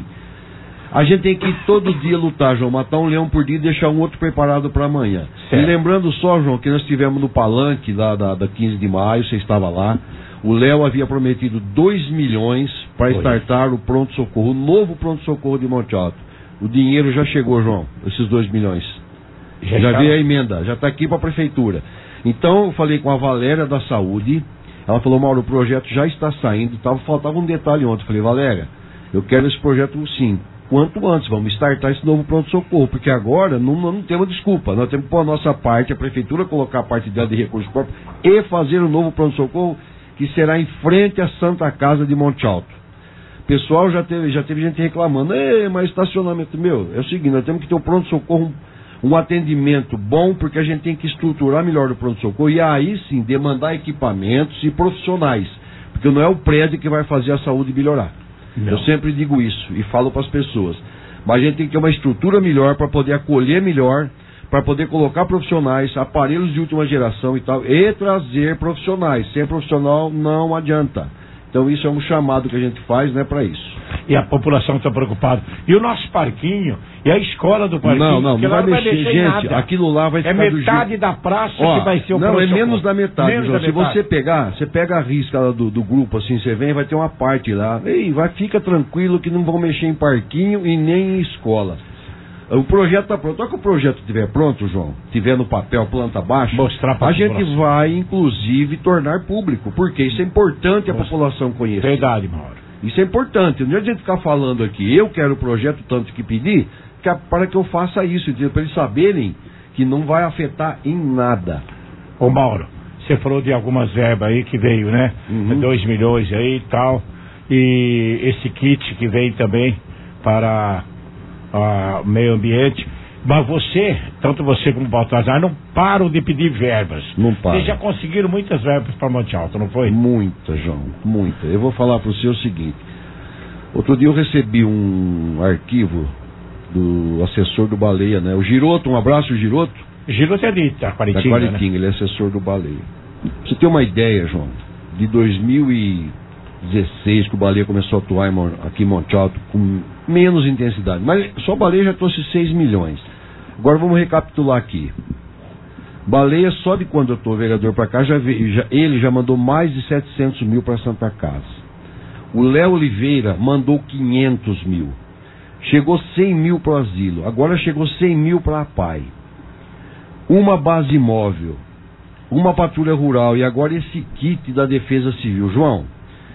A gente tem que todo dia lutar, João, matar um leão por dia e deixar um outro preparado para amanhã. Certo. E lembrando só, João, que nós estivemos no palanque da, da, da quinze de maio, você estava lá. O Léo havia prometido dois milhões para startar o pronto-socorro, o novo pronto-socorro de Monte Alto. O dinheiro já chegou, João, esses dois milhões. Já, já veio a emenda, já está aqui para a prefeitura. Então, eu falei com a Valéria da Saúde, ela falou, Mauro, o projeto já está saindo, tava, faltava um detalhe ontem. Eu falei, Valéria, eu quero esse projeto sim, quanto antes. Vamos startar esse novo pronto-socorro, porque agora não, não temos desculpa. Nós temos que pôr a nossa parte, a prefeitura colocar a parte dela de recursos próprios e fazer o novo pronto-socorro que será em frente à Santa Casa de Monte Alto. Pessoal, já teve, já teve gente reclamando, mas estacionamento, meu, é o seguinte, nós temos que ter um pronto-socorro, um, um atendimento bom, porque a gente tem que estruturar melhor o pronto-socorro e aí sim demandar equipamentos e profissionais, porque não é o prédio que vai fazer a saúde melhorar. Não. Eu sempre digo isso e falo para as pessoas, mas a gente tem que ter uma estrutura melhor para poder acolher melhor, para poder colocar profissionais, aparelhos de última geração e tal, e trazer profissionais. Sem profissional não adianta. Então isso é um chamado que a gente faz, né, para isso. E a população está preocupada. E o nosso parquinho, e a escola do parquinho, não, não, não vai, vai mexer, gente, nada. Aquilo lá vai é ficar do metade jeito... da praça Ó, que vai ser o não, é menos da metade, menos João. da Se metade. você pegar, você pega a risca lá do, do grupo, assim, você vem, vai ter uma parte lá. Ei, vai, fica tranquilo que não vão mexer em parquinho e nem em escola. O projeto está pronto. Só que o projeto estiver pronto, João, estiver no papel, planta baixa, mostrar pra a gente vai, inclusive, tornar público, porque isso é importante a população conhecer. Verdade, Mauro. Isso é importante. Não adianta a gente ficar falando aqui, eu quero o projeto tanto que pedir, que é para que eu faça isso, para eles saberem que não vai afetar em nada. Ô Mauro, você falou de algumas verbas aí que veio, né? Uhum. dois milhões aí e tal, e esse kit que vem também para o meio ambiente. Mas você, tanto você como o Baltazar, não param de pedir verbas. Não param. Vocês já conseguiram muitas verbas para Monte Alto, não foi? Muita, João, muita. Eu vou falar para você o seguinte. Outro dia eu recebi um arquivo do assessor do Baleia, né? O Giroto, um abraço, Giroto. Giroto é de Taquaritinga, da Taquaritinga, né? Ele é assessor do Baleia. Pra você ter uma ideia, João, de dois mil e dezesseis que o Baleia começou a atuar aqui em Monte Alto com menos intensidade. Mas só o Baleia já trouxe seis milhões. Agora vamos recapitular aqui. Baleia, só de quando eu estou vereador para cá, já veio, já, ele já mandou mais de setecentos mil para Santa Casa. O Léo Oliveira mandou quinhentos mil. Chegou cem mil para o asilo. Agora chegou cem mil para a P A I. Uma base móvel. Uma patrulha rural. E agora esse kit da Defesa Civil. João,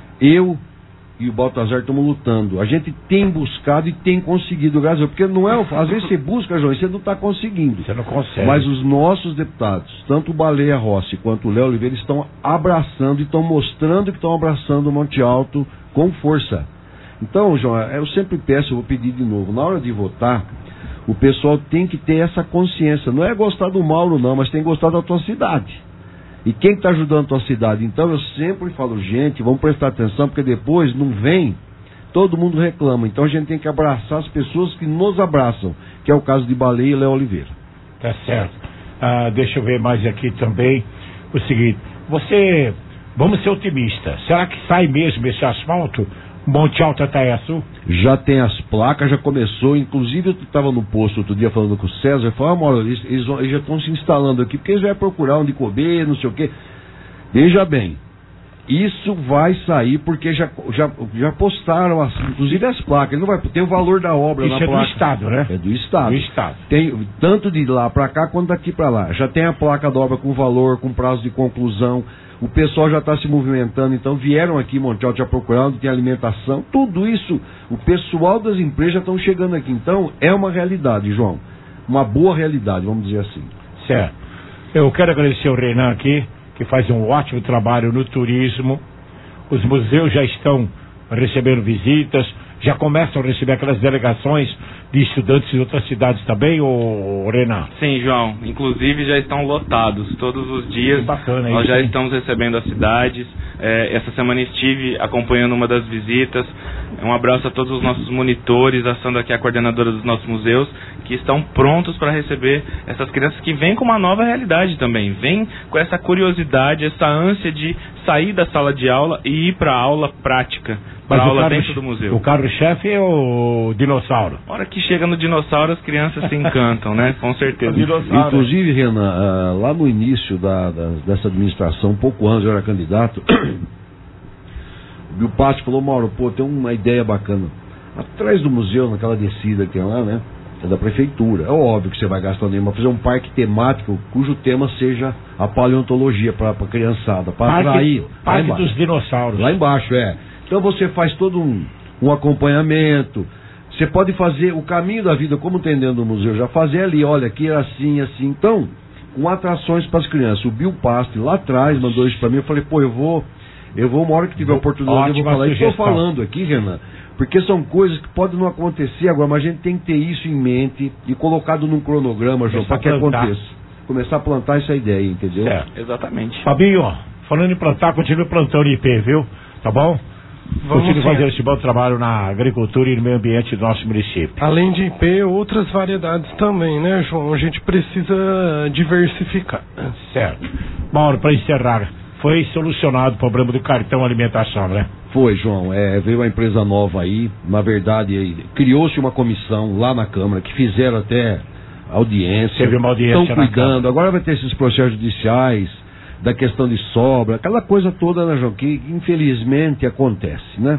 eu e o Baltazar estamos lutando. A gente tem buscado e tem conseguido, graças a Deus. Porque não é, às vezes você busca, João, e você não está conseguindo. Você não consegue. Mas os nossos deputados, tanto o Baleia Rossi quanto o Léo Oliveira, estão abraçando e estão mostrando que estão abraçando o Monte Alto com força. Então, João, eu sempre peço, eu vou pedir de novo, na hora de votar, o pessoal tem que ter essa consciência. Não é gostar do Mauro, não, mas tem que gostar da tua cidade. E quem está ajudando a tua cidade? Então eu sempre falo, gente, vamos prestar atenção, porque depois não vem, todo mundo reclama. Então a gente tem que abraçar as pessoas que nos abraçam, que é o caso de Baleia e Léo Oliveira. Tá certo. Ah, deixa eu ver mais aqui também. O seguinte, você, vamos ser otimistas. Será que sai mesmo esse asfalto? Monte Alto Ataiaçu? Já tem as placas, já começou. Inclusive eu estava no posto outro dia falando com o César, falou, ah, Mauro, eles, eles, eles já estão se instalando aqui, porque eles vão procurar onde comer, não sei o quê. Veja bem, isso vai sair porque já, já, já postaram, as, inclusive as placas. Não vai, tem o valor da obra isso na é placa. do Estado, né? É do Estado. Do Estado. Tem tanto de lá para cá quanto daqui para lá. Já tem a placa da obra com valor, com prazo de conclusão. O pessoal já está se movimentando, então vieram aqui em Monte Alto já procurando, tem alimentação, tudo isso, o pessoal das empresas já estão chegando aqui. Então é uma realidade, João, uma boa realidade, vamos dizer assim. Certo. Eu quero agradecer o Renan aqui, que faz um ótimo trabalho no turismo. Os museus já estão recebendo visitas, já começam a receber aquelas delegações de estudantes de outras cidades também, ô Renan? Sim, João. Inclusive já estão lotados todos os dias. Que bacana, Nós isso, já hein? estamos recebendo as cidades. É, essa semana estive acompanhando uma das visitas. Um abraço a todos os nossos monitores, a Sandra, que é a coordenadora dos nossos museus, que estão prontos para receber essas crianças que vêm com uma nova realidade também. Vêm com essa curiosidade, essa ânsia de sair da sala de aula e ir para a aula prática. Para aula carro, dentro do museu. O carro-chefe é o dinossauro. A hora que chega no dinossauro, as crianças se encantam, né? Com certeza. Inclusive, Renan, uh, lá no início da, da, dessa administração, um pouco antes eu era candidato, o Pátio falou, Mauro, pô, tem uma ideia bacana. Atrás do museu, naquela descida que é lá, né? É da prefeitura. É óbvio que você vai gastar dinheiro, mas fazer um parque temático cujo tema seja a paleontologia para a criançada, para atrair. Parque dos dinossauros. Lá embaixo, é. Então você faz todo um, um acompanhamento. Você pode fazer o caminho da vida, como tem dentro do museu, já fazer ali, olha, aqui é assim, assim. Então, com atrações para as crianças. O Bill Pasti lá atrás mandou isso para mim, eu falei, pô, eu vou, eu vou, uma hora que tiver oportunidade, eu vou falar. E estou falando aqui, Renan, porque são coisas que podem não acontecer agora, mas a gente tem que ter isso em mente e colocado num cronograma, João, para que aconteça. Começar a plantar essa ideia, entendeu? É. Exatamente. Fabinho, falando em plantar, continue plantando I P, viu? Tá bom? Vamos Continue sim. fazendo esse bom trabalho na agricultura e no meio ambiente do nosso município. Além de I P, outras variedades também, né, João? A gente precisa diversificar. Certo. Mauro, para encerrar, foi solucionado o problema do cartão alimentação, né? Foi, João. É, veio uma empresa nova aí, na verdade, criou-se uma comissão lá na Câmara, que fizeram até audiência. Teve uma audiência estão cuidando. Agora vai ter esses processos judiciais, da questão de sobra, aquela coisa toda, né, João, que infelizmente acontece, né?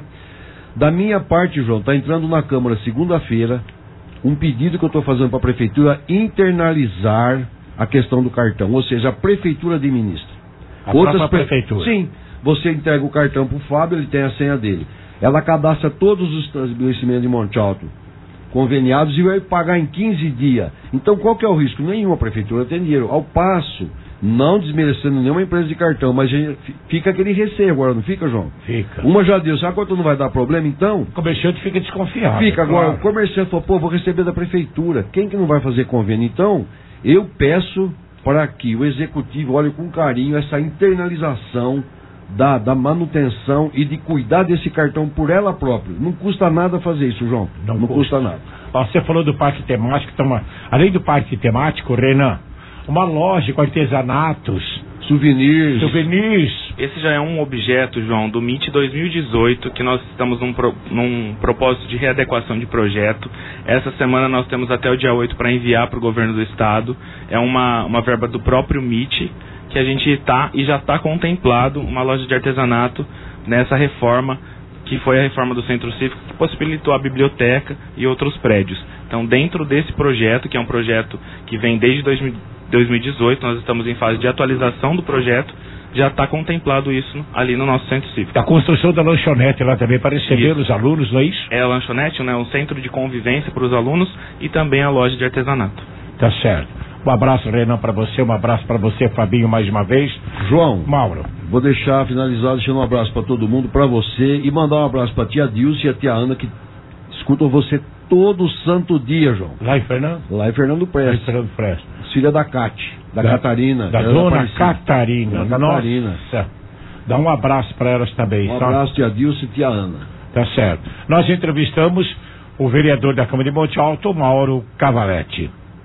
Da minha parte, João, tá entrando na Câmara segunda-feira um pedido que eu estou fazendo para a Prefeitura internalizar a questão do cartão, ou seja, a Prefeitura administra. A própria Prefeitura? Sim, você entrega o cartão para o Fábio, ele tem a senha dele. Ela cadastra todos os estabelecimentos de Monte Alto conveniados e vai pagar em quinze dias. Então qual que é o risco? Nenhuma Prefeitura tem dinheiro. Ao passo, não desmerecendo nenhuma empresa de cartão, mas fica aquele receio agora, não fica, João? Fica. Uma já deu, sabe quanto não vai dar problema, então? O comerciante fica desconfiado. Fica, agora claro. O comerciante falou, pô, vou receber da Prefeitura. Quem que não vai fazer convênio? Então, eu peço para que o Executivo olhe com carinho essa internalização da, da manutenção e de cuidar desse cartão por ela própria. Não custa nada fazer isso, João. Não, não custa. custa nada. Ó, você falou do parque temático, então, além do parque temático, Renan, uma loja com artesanatos, souvenirs. souvenirs. Esse já é um objeto, João, do M I T dois mil e dezoito, que nós estamos num, pro, num propósito de readequação de projeto. Essa semana nós temos até o dia oito para enviar para o governo do estado. É uma, uma verba do próprio M I T, que a gente está e já está contemplado uma loja de artesanato nessa reforma, que foi a reforma do Centro Cívico, que possibilitou a biblioteca e outros prédios. Então, dentro desse projeto, que é um projeto que vem desde dois mil e dezoito, nós estamos em fase de atualização do projeto, já está contemplado isso ali no nosso Centro Cívico. A construção da lanchonete lá também para receber isso. Os alunos, não é isso? É a lanchonete, né, um centro de convivência para os alunos e também a loja de artesanato. Tá certo. Um abraço, Renan, para você, um abraço para você, Fabinho, mais uma vez. João, Mauro, vou deixar finalizado, deixando um abraço para todo mundo, para você, e mandar um abraço para a tia Dilce e a tia Ana, que escutam você todo santo dia, João. Lá em Fernando? Lá em Fernando Prestes. Lá em Fernando Prestes. Filha da Cate, da, da Catarina. Da dona Catarina. Da Catarina. Nossa. Dá um abraço para elas também. Um abraço, tia Dilce e tia Ana. Tá certo. Nós entrevistamos o vereador da Câmara de Monte Alto, Mauro Cavalletti.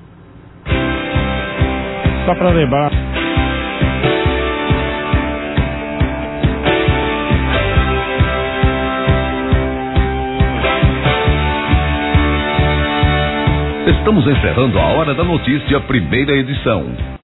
Só para lembrar. Estamos encerrando a Hora da Notícia, primeira edição.